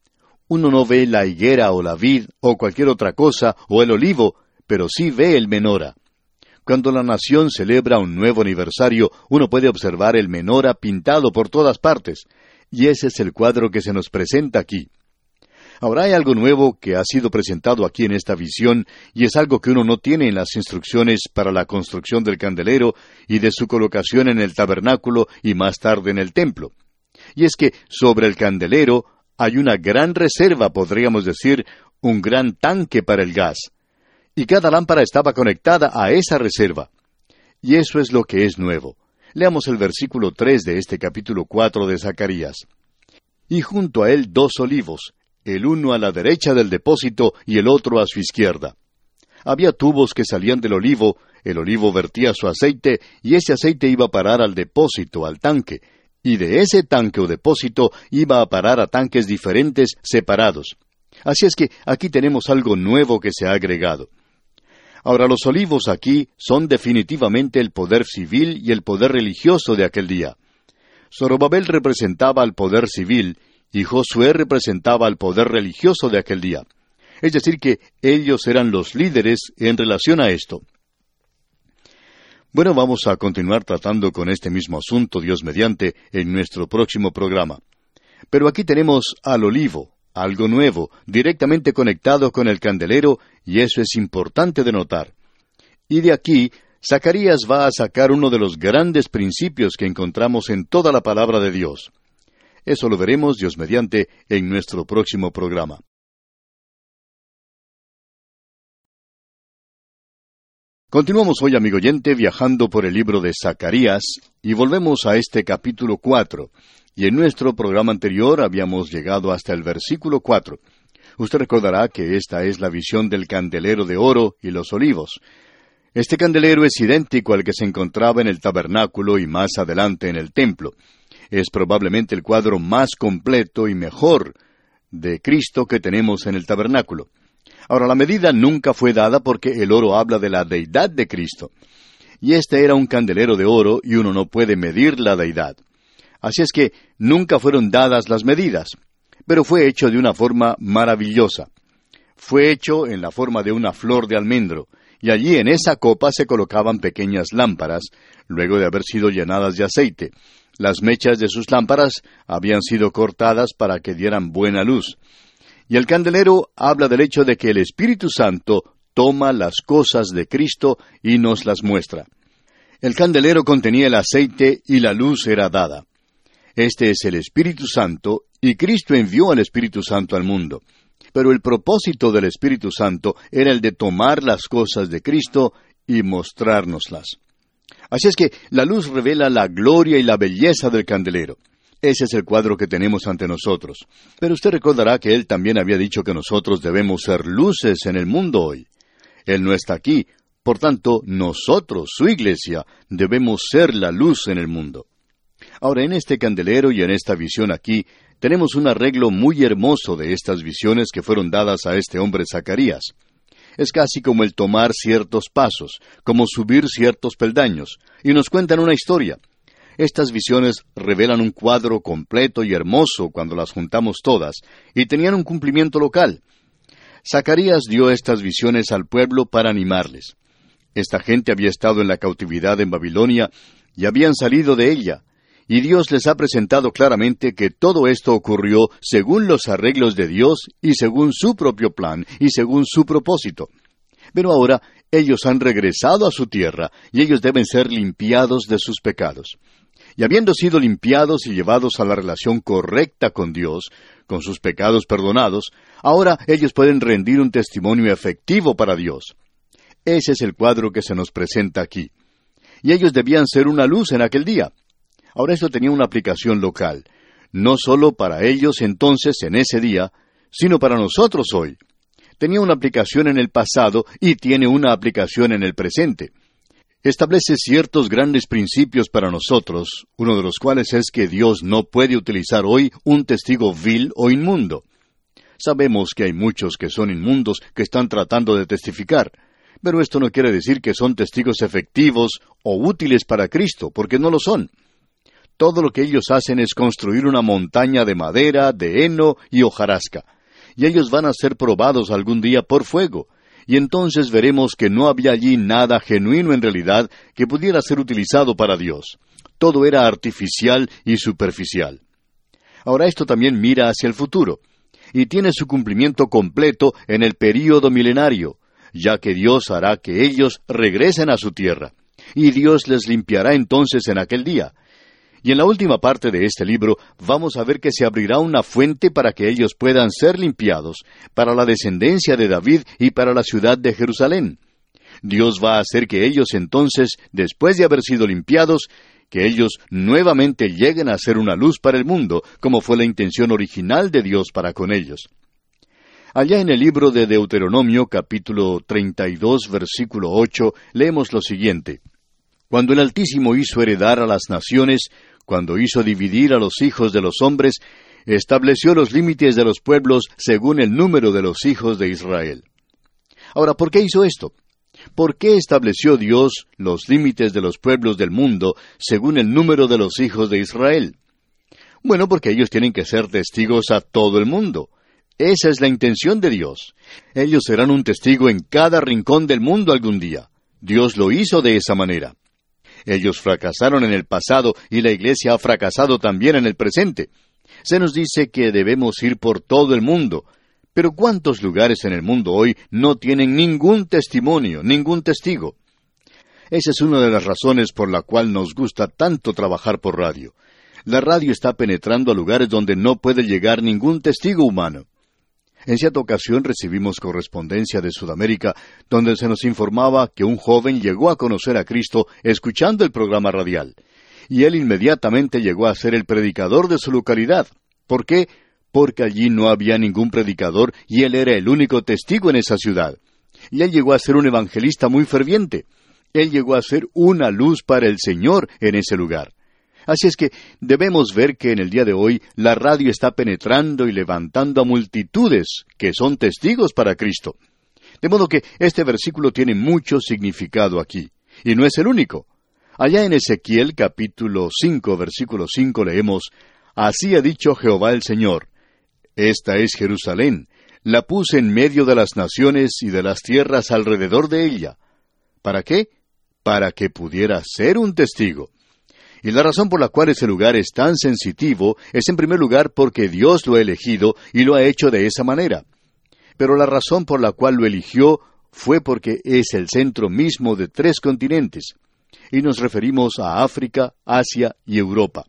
Uno no ve la higuera o la vid o cualquier otra cosa o el olivo, pero sí ve el menora. Cuando la nación celebra un nuevo aniversario, uno puede observar el menora pintado por todas partes, y ese es el cuadro que se nos presenta aquí. Ahora hay algo nuevo que ha sido presentado aquí en esta visión, y es algo que uno no tiene en las instrucciones para la construcción del candelero y de su colocación en el tabernáculo y más tarde en el templo. Y es que sobre el candelero hay una gran reserva, podríamos decir, un gran tanque para el gas. Y cada lámpara estaba conectada a esa reserva. Y eso es lo que es nuevo. Leamos el versículo 3 de este capítulo 4 de Zacarías. Y junto a él 2 olivos, el uno a la derecha del depósito y el otro a su izquierda. Había tubos que salían del olivo, el olivo vertía su aceite, y ese aceite iba a parar al depósito, al tanque, y de ese tanque o depósito iba a parar a tanques diferentes, separados. Así es que aquí tenemos algo nuevo que se ha agregado. Ahora, los olivos aquí son definitivamente el poder civil y el poder religioso de aquel día. Zorobabel representaba al poder civil, y Josué representaba al poder religioso de aquel día. Es decir, que ellos eran los líderes en relación a esto. Bueno, vamos a continuar tratando con este mismo asunto, Dios mediante, en nuestro próximo programa. Pero aquí tenemos al olivo, algo nuevo, directamente conectado con el candelero, y eso es importante de notar. Y de aquí, Zacarías va a sacar uno de los grandes principios que encontramos en toda la palabra de Dios. Eso lo veremos, Dios mediante, en nuestro próximo programa. Continuamos hoy, amigo oyente, viajando por el libro de Zacarías, y volvemos a este capítulo 4. Y en nuestro programa anterior habíamos llegado hasta el versículo 4. Usted recordará que esta es la visión del candelero de oro y los olivos. Este candelero es idéntico al que se encontraba en el tabernáculo y más adelante en el templo. Es probablemente el cuadro más completo y mejor de Cristo que tenemos en el tabernáculo. Ahora, la medida nunca fue dada porque el oro habla de la deidad de Cristo. Y este era un candelero de oro y uno no puede medir la deidad. Así es que nunca fueron dadas las medidas, pero fue hecho de una forma maravillosa. Fue hecho en la forma de una flor de almendro, y allí en esa copa se colocaban pequeñas lámparas, luego de haber sido llenadas de aceite. Las mechas de sus lámparas habían sido cortadas para que dieran buena luz. Y el candelero habla del hecho de que el Espíritu Santo toma las cosas de Cristo y nos las muestra. El candelero contenía el aceite y la luz era dada. Este es el Espíritu Santo, y Cristo envió al Espíritu Santo al mundo. Pero el propósito del Espíritu Santo era el de tomar las cosas de Cristo y mostrárnoslas. Así es que la luz revela la gloria y la belleza del candelero. Ese es el cuadro que tenemos ante nosotros. Pero usted recordará que Él también había dicho que nosotros debemos ser luces en el mundo hoy. Él no está aquí, por tanto, nosotros, su iglesia, debemos ser la luz en el mundo. Ahora, en este candelero y en esta visión aquí, tenemos un arreglo muy hermoso de estas visiones que fueron dadas a este hombre Zacarías. Es casi como el tomar ciertos pasos, como subir ciertos peldaños, y nos cuentan una historia. Estas visiones revelan un cuadro completo y hermoso cuando las juntamos todas, y tenían un cumplimiento local. Zacarías dio estas visiones al pueblo para animarles. Esta gente había estado en la cautividad en Babilonia y habían salido de ella, y Dios les ha presentado claramente que todo esto ocurrió según los arreglos de Dios y según su propio plan y según su propósito. Pero ahora ellos han regresado a su tierra y ellos deben ser limpiados de sus pecados. Y habiendo sido limpiados y llevados a la relación correcta con Dios, con sus pecados perdonados, ahora ellos pueden rendir un testimonio efectivo para Dios. Ese es el cuadro que se nos presenta aquí. Y ellos debían ser una luz en aquel día. Ahora esto tenía una aplicación local, no solo para ellos entonces en ese día, sino para nosotros hoy. Tenía una aplicación en el pasado y tiene una aplicación en el presente. Establece ciertos grandes principios para nosotros, uno de los cuales es que Dios no puede utilizar hoy un testigo vil o inmundo. Sabemos que hay muchos que son inmundos que están tratando de testificar, pero esto no quiere decir que son testigos efectivos o útiles para Cristo, porque no lo son. Todo lo que ellos hacen es construir una montaña de madera, de heno y hojarasca, y ellos van a ser probados algún día por fuego. Y entonces veremos que no había allí nada genuino en realidad que pudiera ser utilizado para Dios. Todo era artificial y superficial. Ahora esto también mira hacia el futuro, y tiene su cumplimiento completo en el período milenario, ya que Dios hará que ellos regresen a su tierra, y Dios les limpiará entonces en aquel día. Y en la última parte de este libro vamos a ver que se abrirá una fuente para que ellos puedan ser limpiados, para la descendencia de David y para la ciudad de Jerusalén. Dios va a hacer que ellos entonces, después de haber sido limpiados, que ellos nuevamente lleguen a ser una luz para el mundo, como fue la intención original de Dios para con ellos. Allá en el libro de Deuteronomio, capítulo 32, versículo 8, leemos lo siguiente: Cuando el Altísimo hizo heredar a las naciones, cuando hizo dividir a los hijos de los hombres, estableció los límites de los pueblos según el número de los hijos de Israel. Ahora, ¿por qué hizo esto? ¿Por qué estableció Dios los límites de los pueblos del mundo según el número de los hijos de Israel? Bueno, porque ellos tienen que ser testigos a todo el mundo. Esa es la intención de Dios. Ellos serán un testigo en cada rincón del mundo algún día. Dios lo hizo de esa manera. Ellos fracasaron en el pasado y la Iglesia ha fracasado también en el presente. Se nos dice que debemos ir por todo el mundo. Pero ¿cuántos lugares en el mundo hoy no tienen ningún testimonio, ningún testigo? Esa es una de las razones por la cual nos gusta tanto trabajar por radio. La radio está penetrando a lugares donde no puede llegar ningún testigo humano. En cierta ocasión recibimos correspondencia de Sudamérica, donde se nos informaba que un joven llegó a conocer a Cristo escuchando el programa radial. Y él inmediatamente llegó a ser el predicador de su localidad. ¿Por qué? Porque allí no había ningún predicador y él era el único testigo en esa ciudad. Y él llegó a ser un evangelista muy ferviente. Él llegó a ser una luz para el Señor en ese lugar. Así es que debemos ver que en el día de hoy la radio está penetrando y levantando a multitudes que son testigos para Cristo. De modo que este versículo tiene mucho significado aquí. Y no es el único. Allá en Ezequiel capítulo 5, versículo 5 leemos: Así ha dicho Jehová el Señor: Esta es Jerusalén, la puse en medio de las naciones y de las tierras alrededor de ella. ¿Para qué? Para que pudiera ser un testigo. Y la razón por la cual ese lugar es tan sensitivo es en primer lugar porque Dios lo ha elegido y lo ha hecho de esa manera. Pero la razón por la cual lo eligió fue porque es el centro mismo de 3 continentes. Y nos referimos a África, Asia y Europa.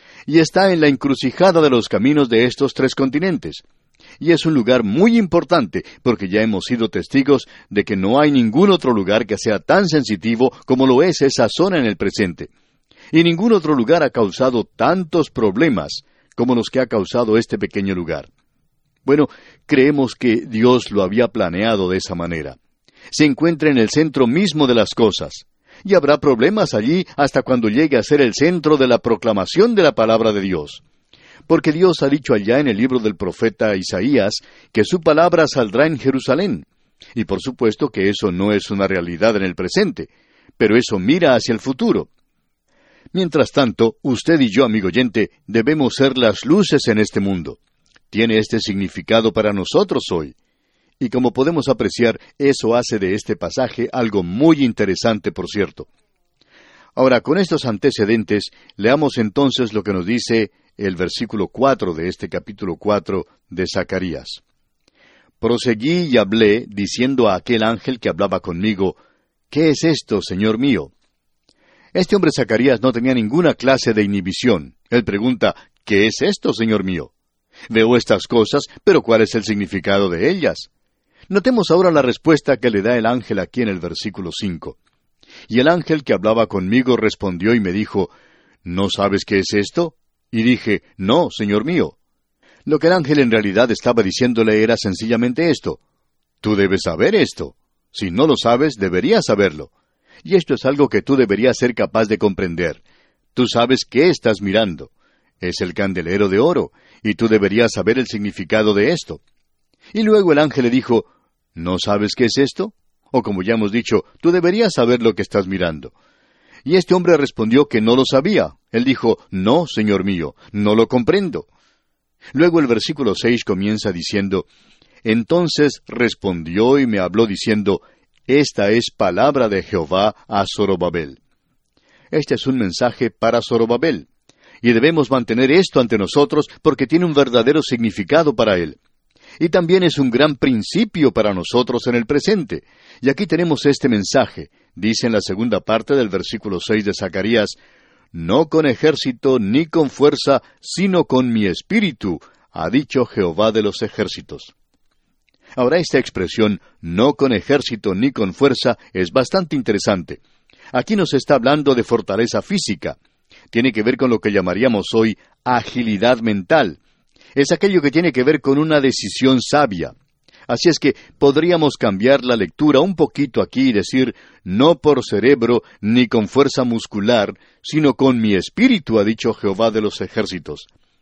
Y está en la encrucijada de los caminos de estos 3 continentes. Y es un lugar muy importante, porque ya hemos sido testigos de que no hay ningún otro lugar que sea tan sensitivo como lo es esa zona en el presente. Y ningún otro lugar ha causado tantos problemas como los que ha causado este pequeño lugar. Bueno, creemos que Dios lo había planeado de esa manera. Se encuentra en el centro mismo de las cosas. Y habrá problemas allí hasta cuando llegue a ser el centro de la proclamación de la palabra de Dios. Porque Dios ha dicho allá en el libro del profeta Isaías que su palabra saldrá en Jerusalén. Y por supuesto que eso no es una realidad en el presente, pero eso mira hacia el futuro. Mientras tanto, usted y yo, amigo oyente, debemos ser las luces en este mundo. Tiene este significado para nosotros hoy. Y como podemos apreciar, eso hace de este pasaje algo muy interesante, por cierto. Ahora, con estos antecedentes, leamos entonces lo que nos dice el versículo 4 de este capítulo 4 de Zacarías. Proseguí y hablé, diciendo a aquel ángel que hablaba conmigo: ¿Qué es esto, Señor mío? Este hombre Zacarías no tenía ninguna clase de inhibición. Él pregunta: ¿qué es esto, Señor mío? Veo estas cosas, pero ¿cuál es el significado de ellas? Notemos ahora la respuesta que le da el ángel aquí en el versículo 5. Y el ángel que hablaba conmigo respondió y me dijo: ¿No sabes qué es esto? Y dije: No, Señor mío. Lo que el ángel en realidad estaba diciéndole era sencillamente esto: tú debes saber esto. Si no lo sabes, deberías saberlo. Y esto es algo que tú deberías ser capaz de comprender. Tú sabes qué estás mirando. Es el candelero de oro, y tú deberías saber el significado de esto. Y luego el ángel le dijo: ¿no sabes qué es esto? O como ya hemos dicho, tú deberías saber lo que estás mirando. Y este hombre respondió que no lo sabía. Él dijo: no, Señor mío, no lo comprendo. Luego el versículo 6 comienza diciendo: entonces respondió y me habló diciendo: esta es palabra de Jehová a Zorobabel. Este es un mensaje para Zorobabel. Y debemos mantener esto ante nosotros porque tiene un verdadero significado para él. Y también es un gran principio para nosotros en el presente. Y aquí tenemos este mensaje. Dice en la segunda parte del versículo 6 de Zacarías: no con ejército ni con fuerza, sino con mi espíritu, ha dicho Jehová de los ejércitos. Ahora esta expresión, no con ejército ni con fuerza, es bastante interesante. Aquí nos está hablando de fortaleza física. Tiene que ver con lo que llamaríamos hoy agilidad mental. Es aquello que tiene que ver con una decisión sabia. Así es que podríamos cambiar la lectura un poquito aquí y decir, no por cerebro ni con fuerza muscular, sino con mi espíritu, ha dicho Jehová de los ejércitos.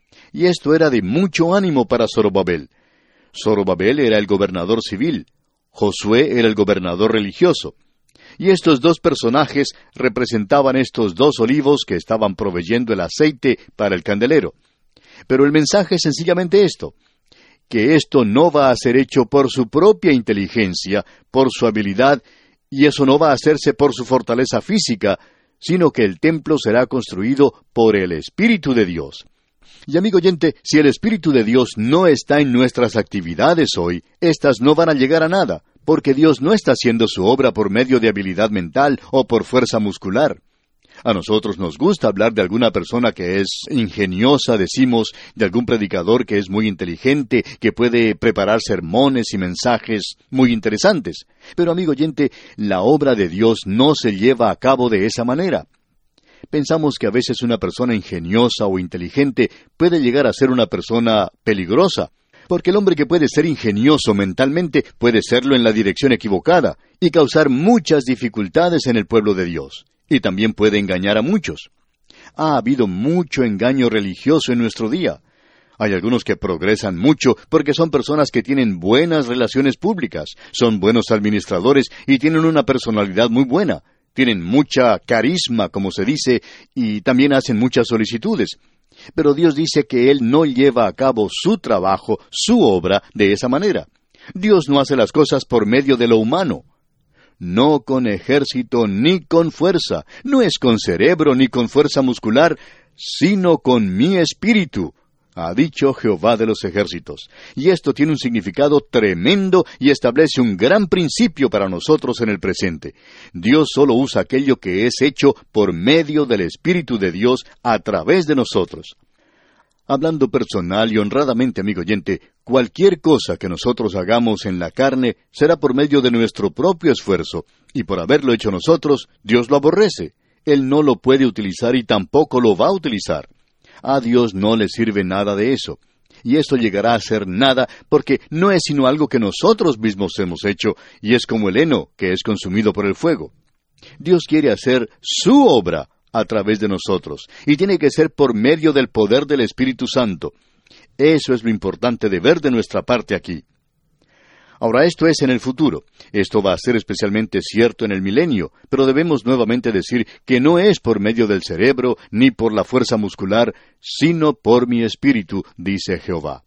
Y esto era de mucho ánimo para Zorobabel. Zorobabel era el gobernador civil, Josué era el gobernador religioso. Y estos dos personajes representaban estos dos olivos que estaban proveyendo el aceite para el candelero. Pero el mensaje es sencillamente esto, que esto no va a ser hecho por su propia inteligencia, por su habilidad, y eso no va a hacerse por su fortaleza física, sino que el templo será construido por el Espíritu de Dios. Y amigo oyente, si el Espíritu de Dios no está en nuestras actividades hoy, éstas no van a llegar a nada, porque Dios no está haciendo su obra por medio de habilidad mental o por fuerza muscular. A nosotros nos gusta hablar de alguna persona que es ingeniosa, decimos, de algún predicador que es muy inteligente, que puede preparar sermones y mensajes muy interesantes. Pero, amigo oyente, la obra de Dios no se lleva a cabo de esa manera. Pensamos que a veces una persona ingeniosa o inteligente puede llegar a ser una persona peligrosa, porque el hombre que puede ser ingenioso mentalmente puede serlo en la dirección equivocada y causar muchas dificultades en el pueblo de Dios. Y también puede engañar a muchos. Ha habido mucho engaño religioso en nuestro día. Hay algunos que progresan mucho porque son personas que tienen buenas relaciones públicas, son buenos administradores y tienen una personalidad muy buena. Tienen mucha carisma, como se dice, y también hacen muchas solicitudes. Pero Dios dice que Él no lleva a cabo su trabajo, su obra, de esa manera. Dios no hace las cosas por medio de lo humano. No con ejército ni con fuerza, no es con cerebro ni con fuerza muscular, sino con mi espíritu, ha dicho Jehová de los ejércitos. Y esto tiene un significado tremendo y establece un gran principio para nosotros en el presente. Dios solo usa aquello que es hecho por medio del Espíritu de Dios a través de nosotros. Hablando personal y honradamente, amigo oyente, cualquier cosa que nosotros hagamos en la carne será por medio de nuestro propio esfuerzo, y por haberlo hecho nosotros, Dios lo aborrece. Él no lo puede utilizar y tampoco lo va a utilizar. A Dios no le sirve nada de eso. Y esto llegará a ser nada porque no es sino algo que nosotros mismos hemos hecho, y es como el heno que es consumido por el fuego. Dios quiere hacer su obra a través de nosotros, y tiene que ser por medio del poder del Espíritu Santo. Eso es lo importante de ver de nuestra parte aquí. Ahora, esto es en el futuro. Esto va a ser especialmente cierto en el milenio, pero debemos nuevamente decir que no es por medio del cerebro, ni por la fuerza muscular, sino por mi espíritu, dice Jehová.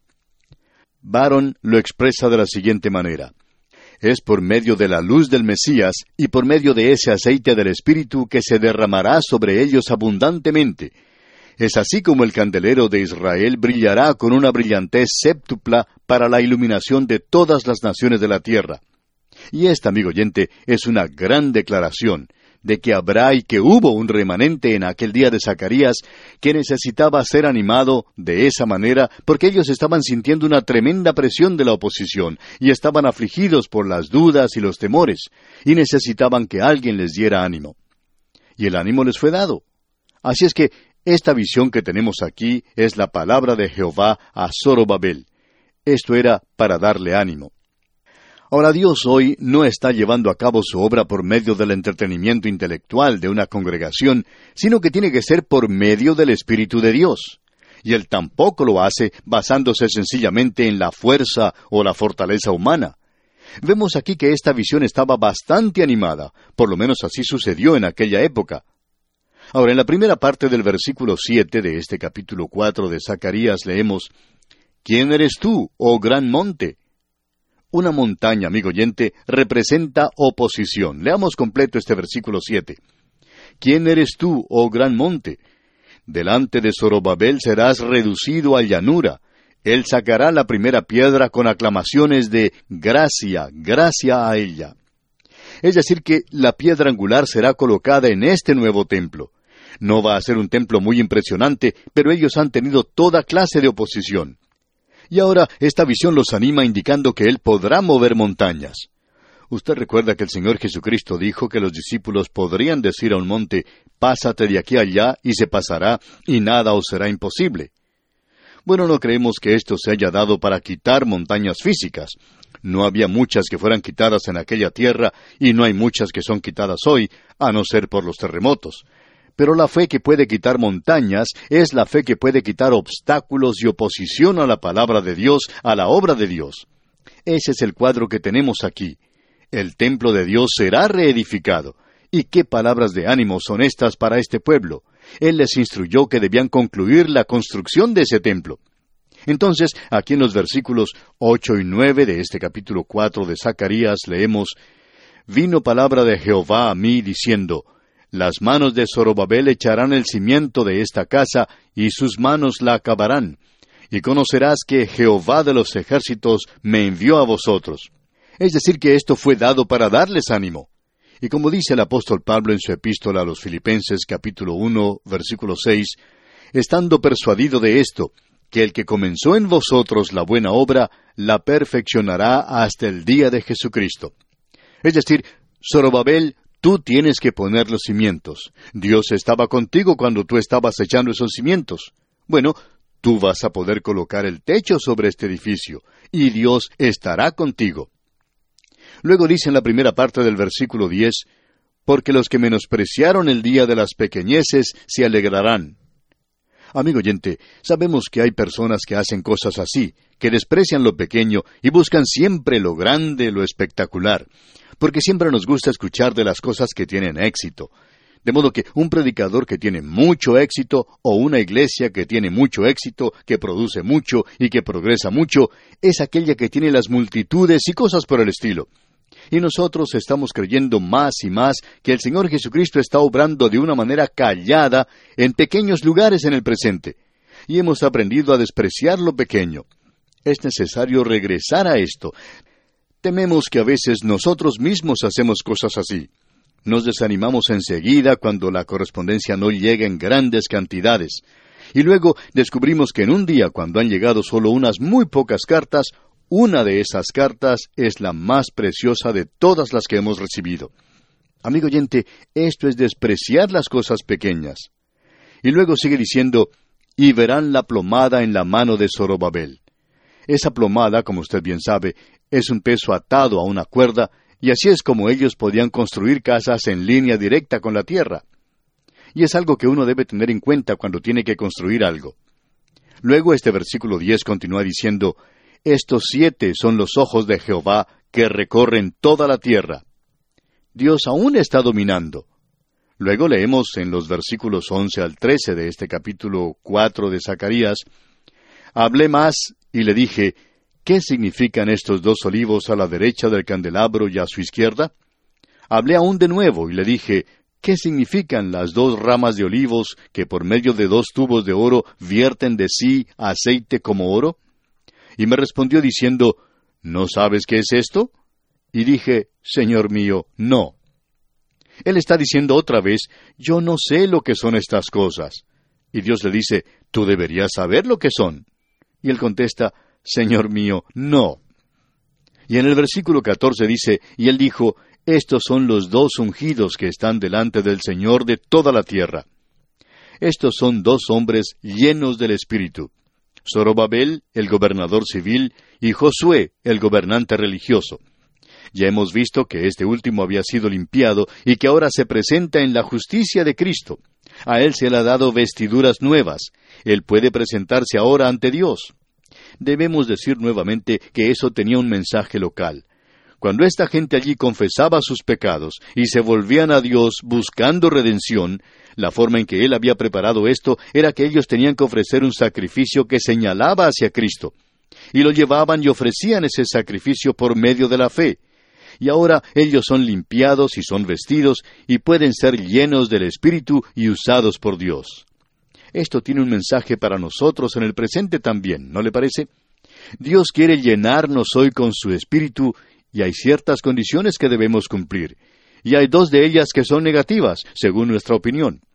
Barron lo expresa de la siguiente manera. Es por medio de la luz del Mesías y por medio de ese aceite del Espíritu que se derramará sobre ellos abundantemente. Es así como el candelero de Israel brillará con una brillantez séptupla para la iluminación de todas las naciones de la tierra. Y esta, amigo oyente, es una gran declaración de que habrá y que hubo un remanente en aquel día de Zacarías que necesitaba ser animado de esa manera porque ellos estaban sintiendo una tremenda presión de la oposición y estaban afligidos por las dudas y los temores y necesitaban que alguien les diera ánimo. Y el ánimo les fue dado. Así es que esta visión que tenemos aquí es la palabra de Jehová a Zorobabel. Esto era para darle ánimo. Ahora Dios hoy no está llevando a cabo su obra por medio del entretenimiento intelectual de una congregación, sino que tiene que ser por medio del Espíritu de Dios. Y Él tampoco lo hace basándose sencillamente en la fuerza o la fortaleza humana. Vemos aquí que esta visión estaba bastante animada, por lo menos así sucedió en aquella época. Ahora, en la primera parte del versículo 7 de este capítulo 4 de Zacarías leemos, ¿Quién eres tú, oh gran monte? Una montaña, amigo oyente, representa oposición. Leamos completo este versículo 7. ¿Quién eres tú, oh gran monte? Delante de Zorobabel serás reducido a llanura. Él sacará la primera piedra con aclamaciones de gracia, gracia a ella. Es decir que la piedra angular será colocada en este nuevo templo. No va a ser un templo muy impresionante, pero ellos han tenido toda clase de oposición. Y ahora esta visión los anima indicando que Él podrá mover montañas. Usted recuerda que el Señor Jesucristo dijo que los discípulos podrían decir a un monte, «Pásate de aquí a allá», y se pasará, y nada os será imposible. Bueno, no creemos que esto se haya dado para quitar montañas físicas. No había muchas que fueran quitadas en aquella tierra, y no hay muchas que son quitadas hoy, a no ser por los terremotos. Pero la fe que puede quitar montañas es la fe que puede quitar obstáculos y oposición a la palabra de Dios, a la obra de Dios. Ese es el cuadro que tenemos aquí. El templo de Dios será reedificado. ¿Y qué palabras de ánimo son estas para este pueblo? Él les instruyó que debían concluir la construcción de ese templo. Entonces, aquí en los versículos 8 y 9 de este capítulo 4 de Zacarías leemos, «Vino palabra de Jehová a mí diciendo, las manos de Zorobabel echarán el cimiento de esta casa, y sus manos la acabarán. Y conocerás que Jehová de los ejércitos me envió a vosotros». Es decir, que esto fue dado para darles ánimo. Y como dice el apóstol Pablo en su epístola a los Filipenses capítulo 1, versículo 6, «Estando persuadido de esto, que el que comenzó en vosotros la buena obra, la perfeccionará hasta el día de Jesucristo». Es decir, Zorobabel, tú tienes que poner los cimientos. Dios estaba contigo cuando tú estabas echando esos cimientos. Bueno, tú vas a poder colocar el techo sobre este edificio, y Dios estará contigo. Luego dice en la primera parte del versículo 10, «Porque los que menospreciaron el día de las pequeñeces se alegrarán». Amigo oyente, sabemos que hay personas que hacen cosas así, que desprecian lo pequeño y buscan siempre lo grande, lo espectacular, porque siempre nos gusta escuchar de las cosas que tienen éxito. De modo que un predicador que tiene mucho éxito, o una iglesia que tiene mucho éxito, que produce mucho y que progresa mucho, es aquella que tiene las multitudes y cosas por el estilo. Y nosotros estamos creyendo más y más que el Señor Jesucristo está obrando de una manera callada en pequeños lugares en el presente. Y hemos aprendido a despreciar lo pequeño. Es necesario regresar a esto. Tememos que a veces nosotros mismos hacemos cosas así. Nos desanimamos enseguida cuando la correspondencia no llega en grandes cantidades. Y luego descubrimos que en un día, cuando han llegado solo unas muy pocas cartas, una de esas cartas es la más preciosa de todas las que hemos recibido. Amigo oyente, esto es despreciar las cosas pequeñas. Y luego sigue diciendo, «Y verán la plomada en la mano de Zorobabel». Esa plomada, como usted bien sabe, es un peso atado a una cuerda, y así es como ellos podían construir casas en línea directa con la tierra. Y es algo que uno debe tener en cuenta cuando tiene que construir algo. Luego este versículo 10 continúa diciendo, «Estos 7 son los ojos de Jehová que recorren toda la tierra». Dios aún está dominando. Luego leemos en los versículos 11 al 13 de este capítulo 4 de Zacarías, «Hablé más y le dije, ¿qué significan estos 2 olivos a la derecha del candelabro y a su izquierda? Hablé aún de nuevo y le dije, ¿qué significan las 2 ramas de olivos que por medio de 2 tubos de oro vierten de sí aceite como oro? Y me respondió diciendo, ¿no sabes qué es esto? Y dije, Señor mío, no. Él está diciendo otra vez, yo no sé lo que son estas cosas. Y Dios le dice, tú deberías saber lo que son. Y él contesta, Señor mío, no. Y en el versículo 14 dice, y él dijo, estos son los 2 ungidos que están delante del Señor de toda la tierra. Estos son 2 hombres llenos del Espíritu. Zorobabel, el gobernador civil, y Josué, el gobernante religioso. Ya hemos visto que este último había sido limpiado y que ahora se presenta en la justicia de Cristo. A él se le ha dado vestiduras nuevas. Él puede presentarse ahora ante Dios. Debemos decir nuevamente que eso tenía un mensaje local. Cuando esta gente allí confesaba sus pecados y se volvían a Dios buscando redención, la forma en que Él había preparado esto era que ellos tenían que ofrecer un sacrificio que señalaba hacia Cristo. Y lo llevaban y ofrecían ese sacrificio por medio de la fe. Y ahora ellos son limpiados y son vestidos y pueden ser llenos del Espíritu y usados por Dios. Esto tiene un mensaje para nosotros en el presente también, ¿no le parece? Dios quiere llenarnos hoy con su Espíritu y hay ciertas condiciones que debemos cumplir. Y hay 2 de ellas que son negativas, según nuestra opinión.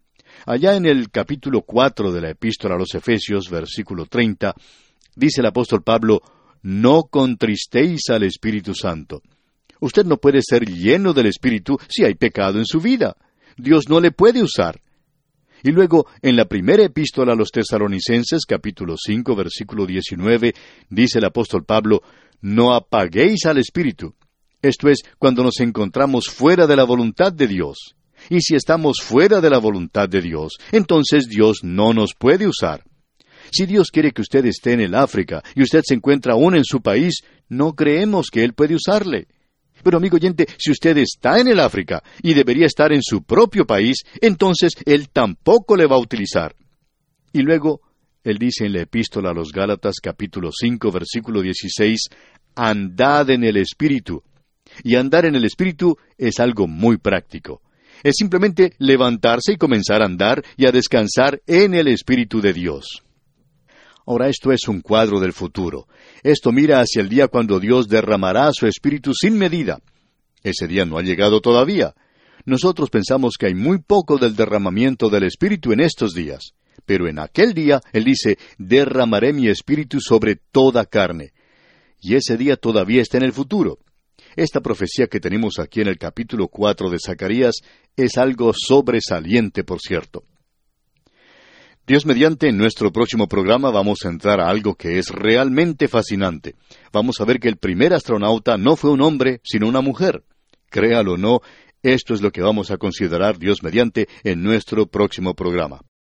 Allá en el capítulo 4 de la Epístola a los Efesios, versículo 30, dice el apóstol Pablo, «No contristéis al Espíritu Santo». Usted no puede ser lleno del Espíritu si hay pecado en su vida. Dios no le puede usar. Y luego, en la primera epístola a los Tesalonicenses, capítulo 5, versículo 19, dice el apóstol Pablo, «No apaguéis al Espíritu». Esto es, cuando nos encontramos fuera de la voluntad de Dios. Y si estamos fuera de la voluntad de Dios, entonces Dios no nos puede usar. Si Dios quiere que usted esté en el África y usted se encuentra aún en su país, no creemos que Él puede usarle. Pero amigo oyente, si usted está en el África y debería estar en su propio país, entonces Él tampoco le va a utilizar. Y luego, Él dice en la Epístola a los Gálatas, capítulo 5, versículo 16, «Andad en el Espíritu». Y andar en el Espíritu es algo muy práctico. Es simplemente levantarse y comenzar a andar y a descansar en el Espíritu de Dios. Ahora, esto es un cuadro del futuro. Esto mira hacia el día cuando Dios derramará su Espíritu sin medida. Ese día no ha llegado todavía. Nosotros pensamos que hay muy poco del derramamiento del Espíritu en estos días. Pero en aquel día, Él dice, «Derramaré mi Espíritu sobre toda carne». Y ese día todavía está en el futuro. Esta profecía que tenemos aquí en el capítulo 4 de Zacarías es algo sobresaliente, por cierto. Dios mediante, en nuestro próximo programa vamos a entrar a algo que es realmente fascinante. Vamos a ver que el primer astronauta no fue un hombre, sino una mujer. Créalo o no, esto es lo que vamos a considerar, Dios mediante, en nuestro próximo programa.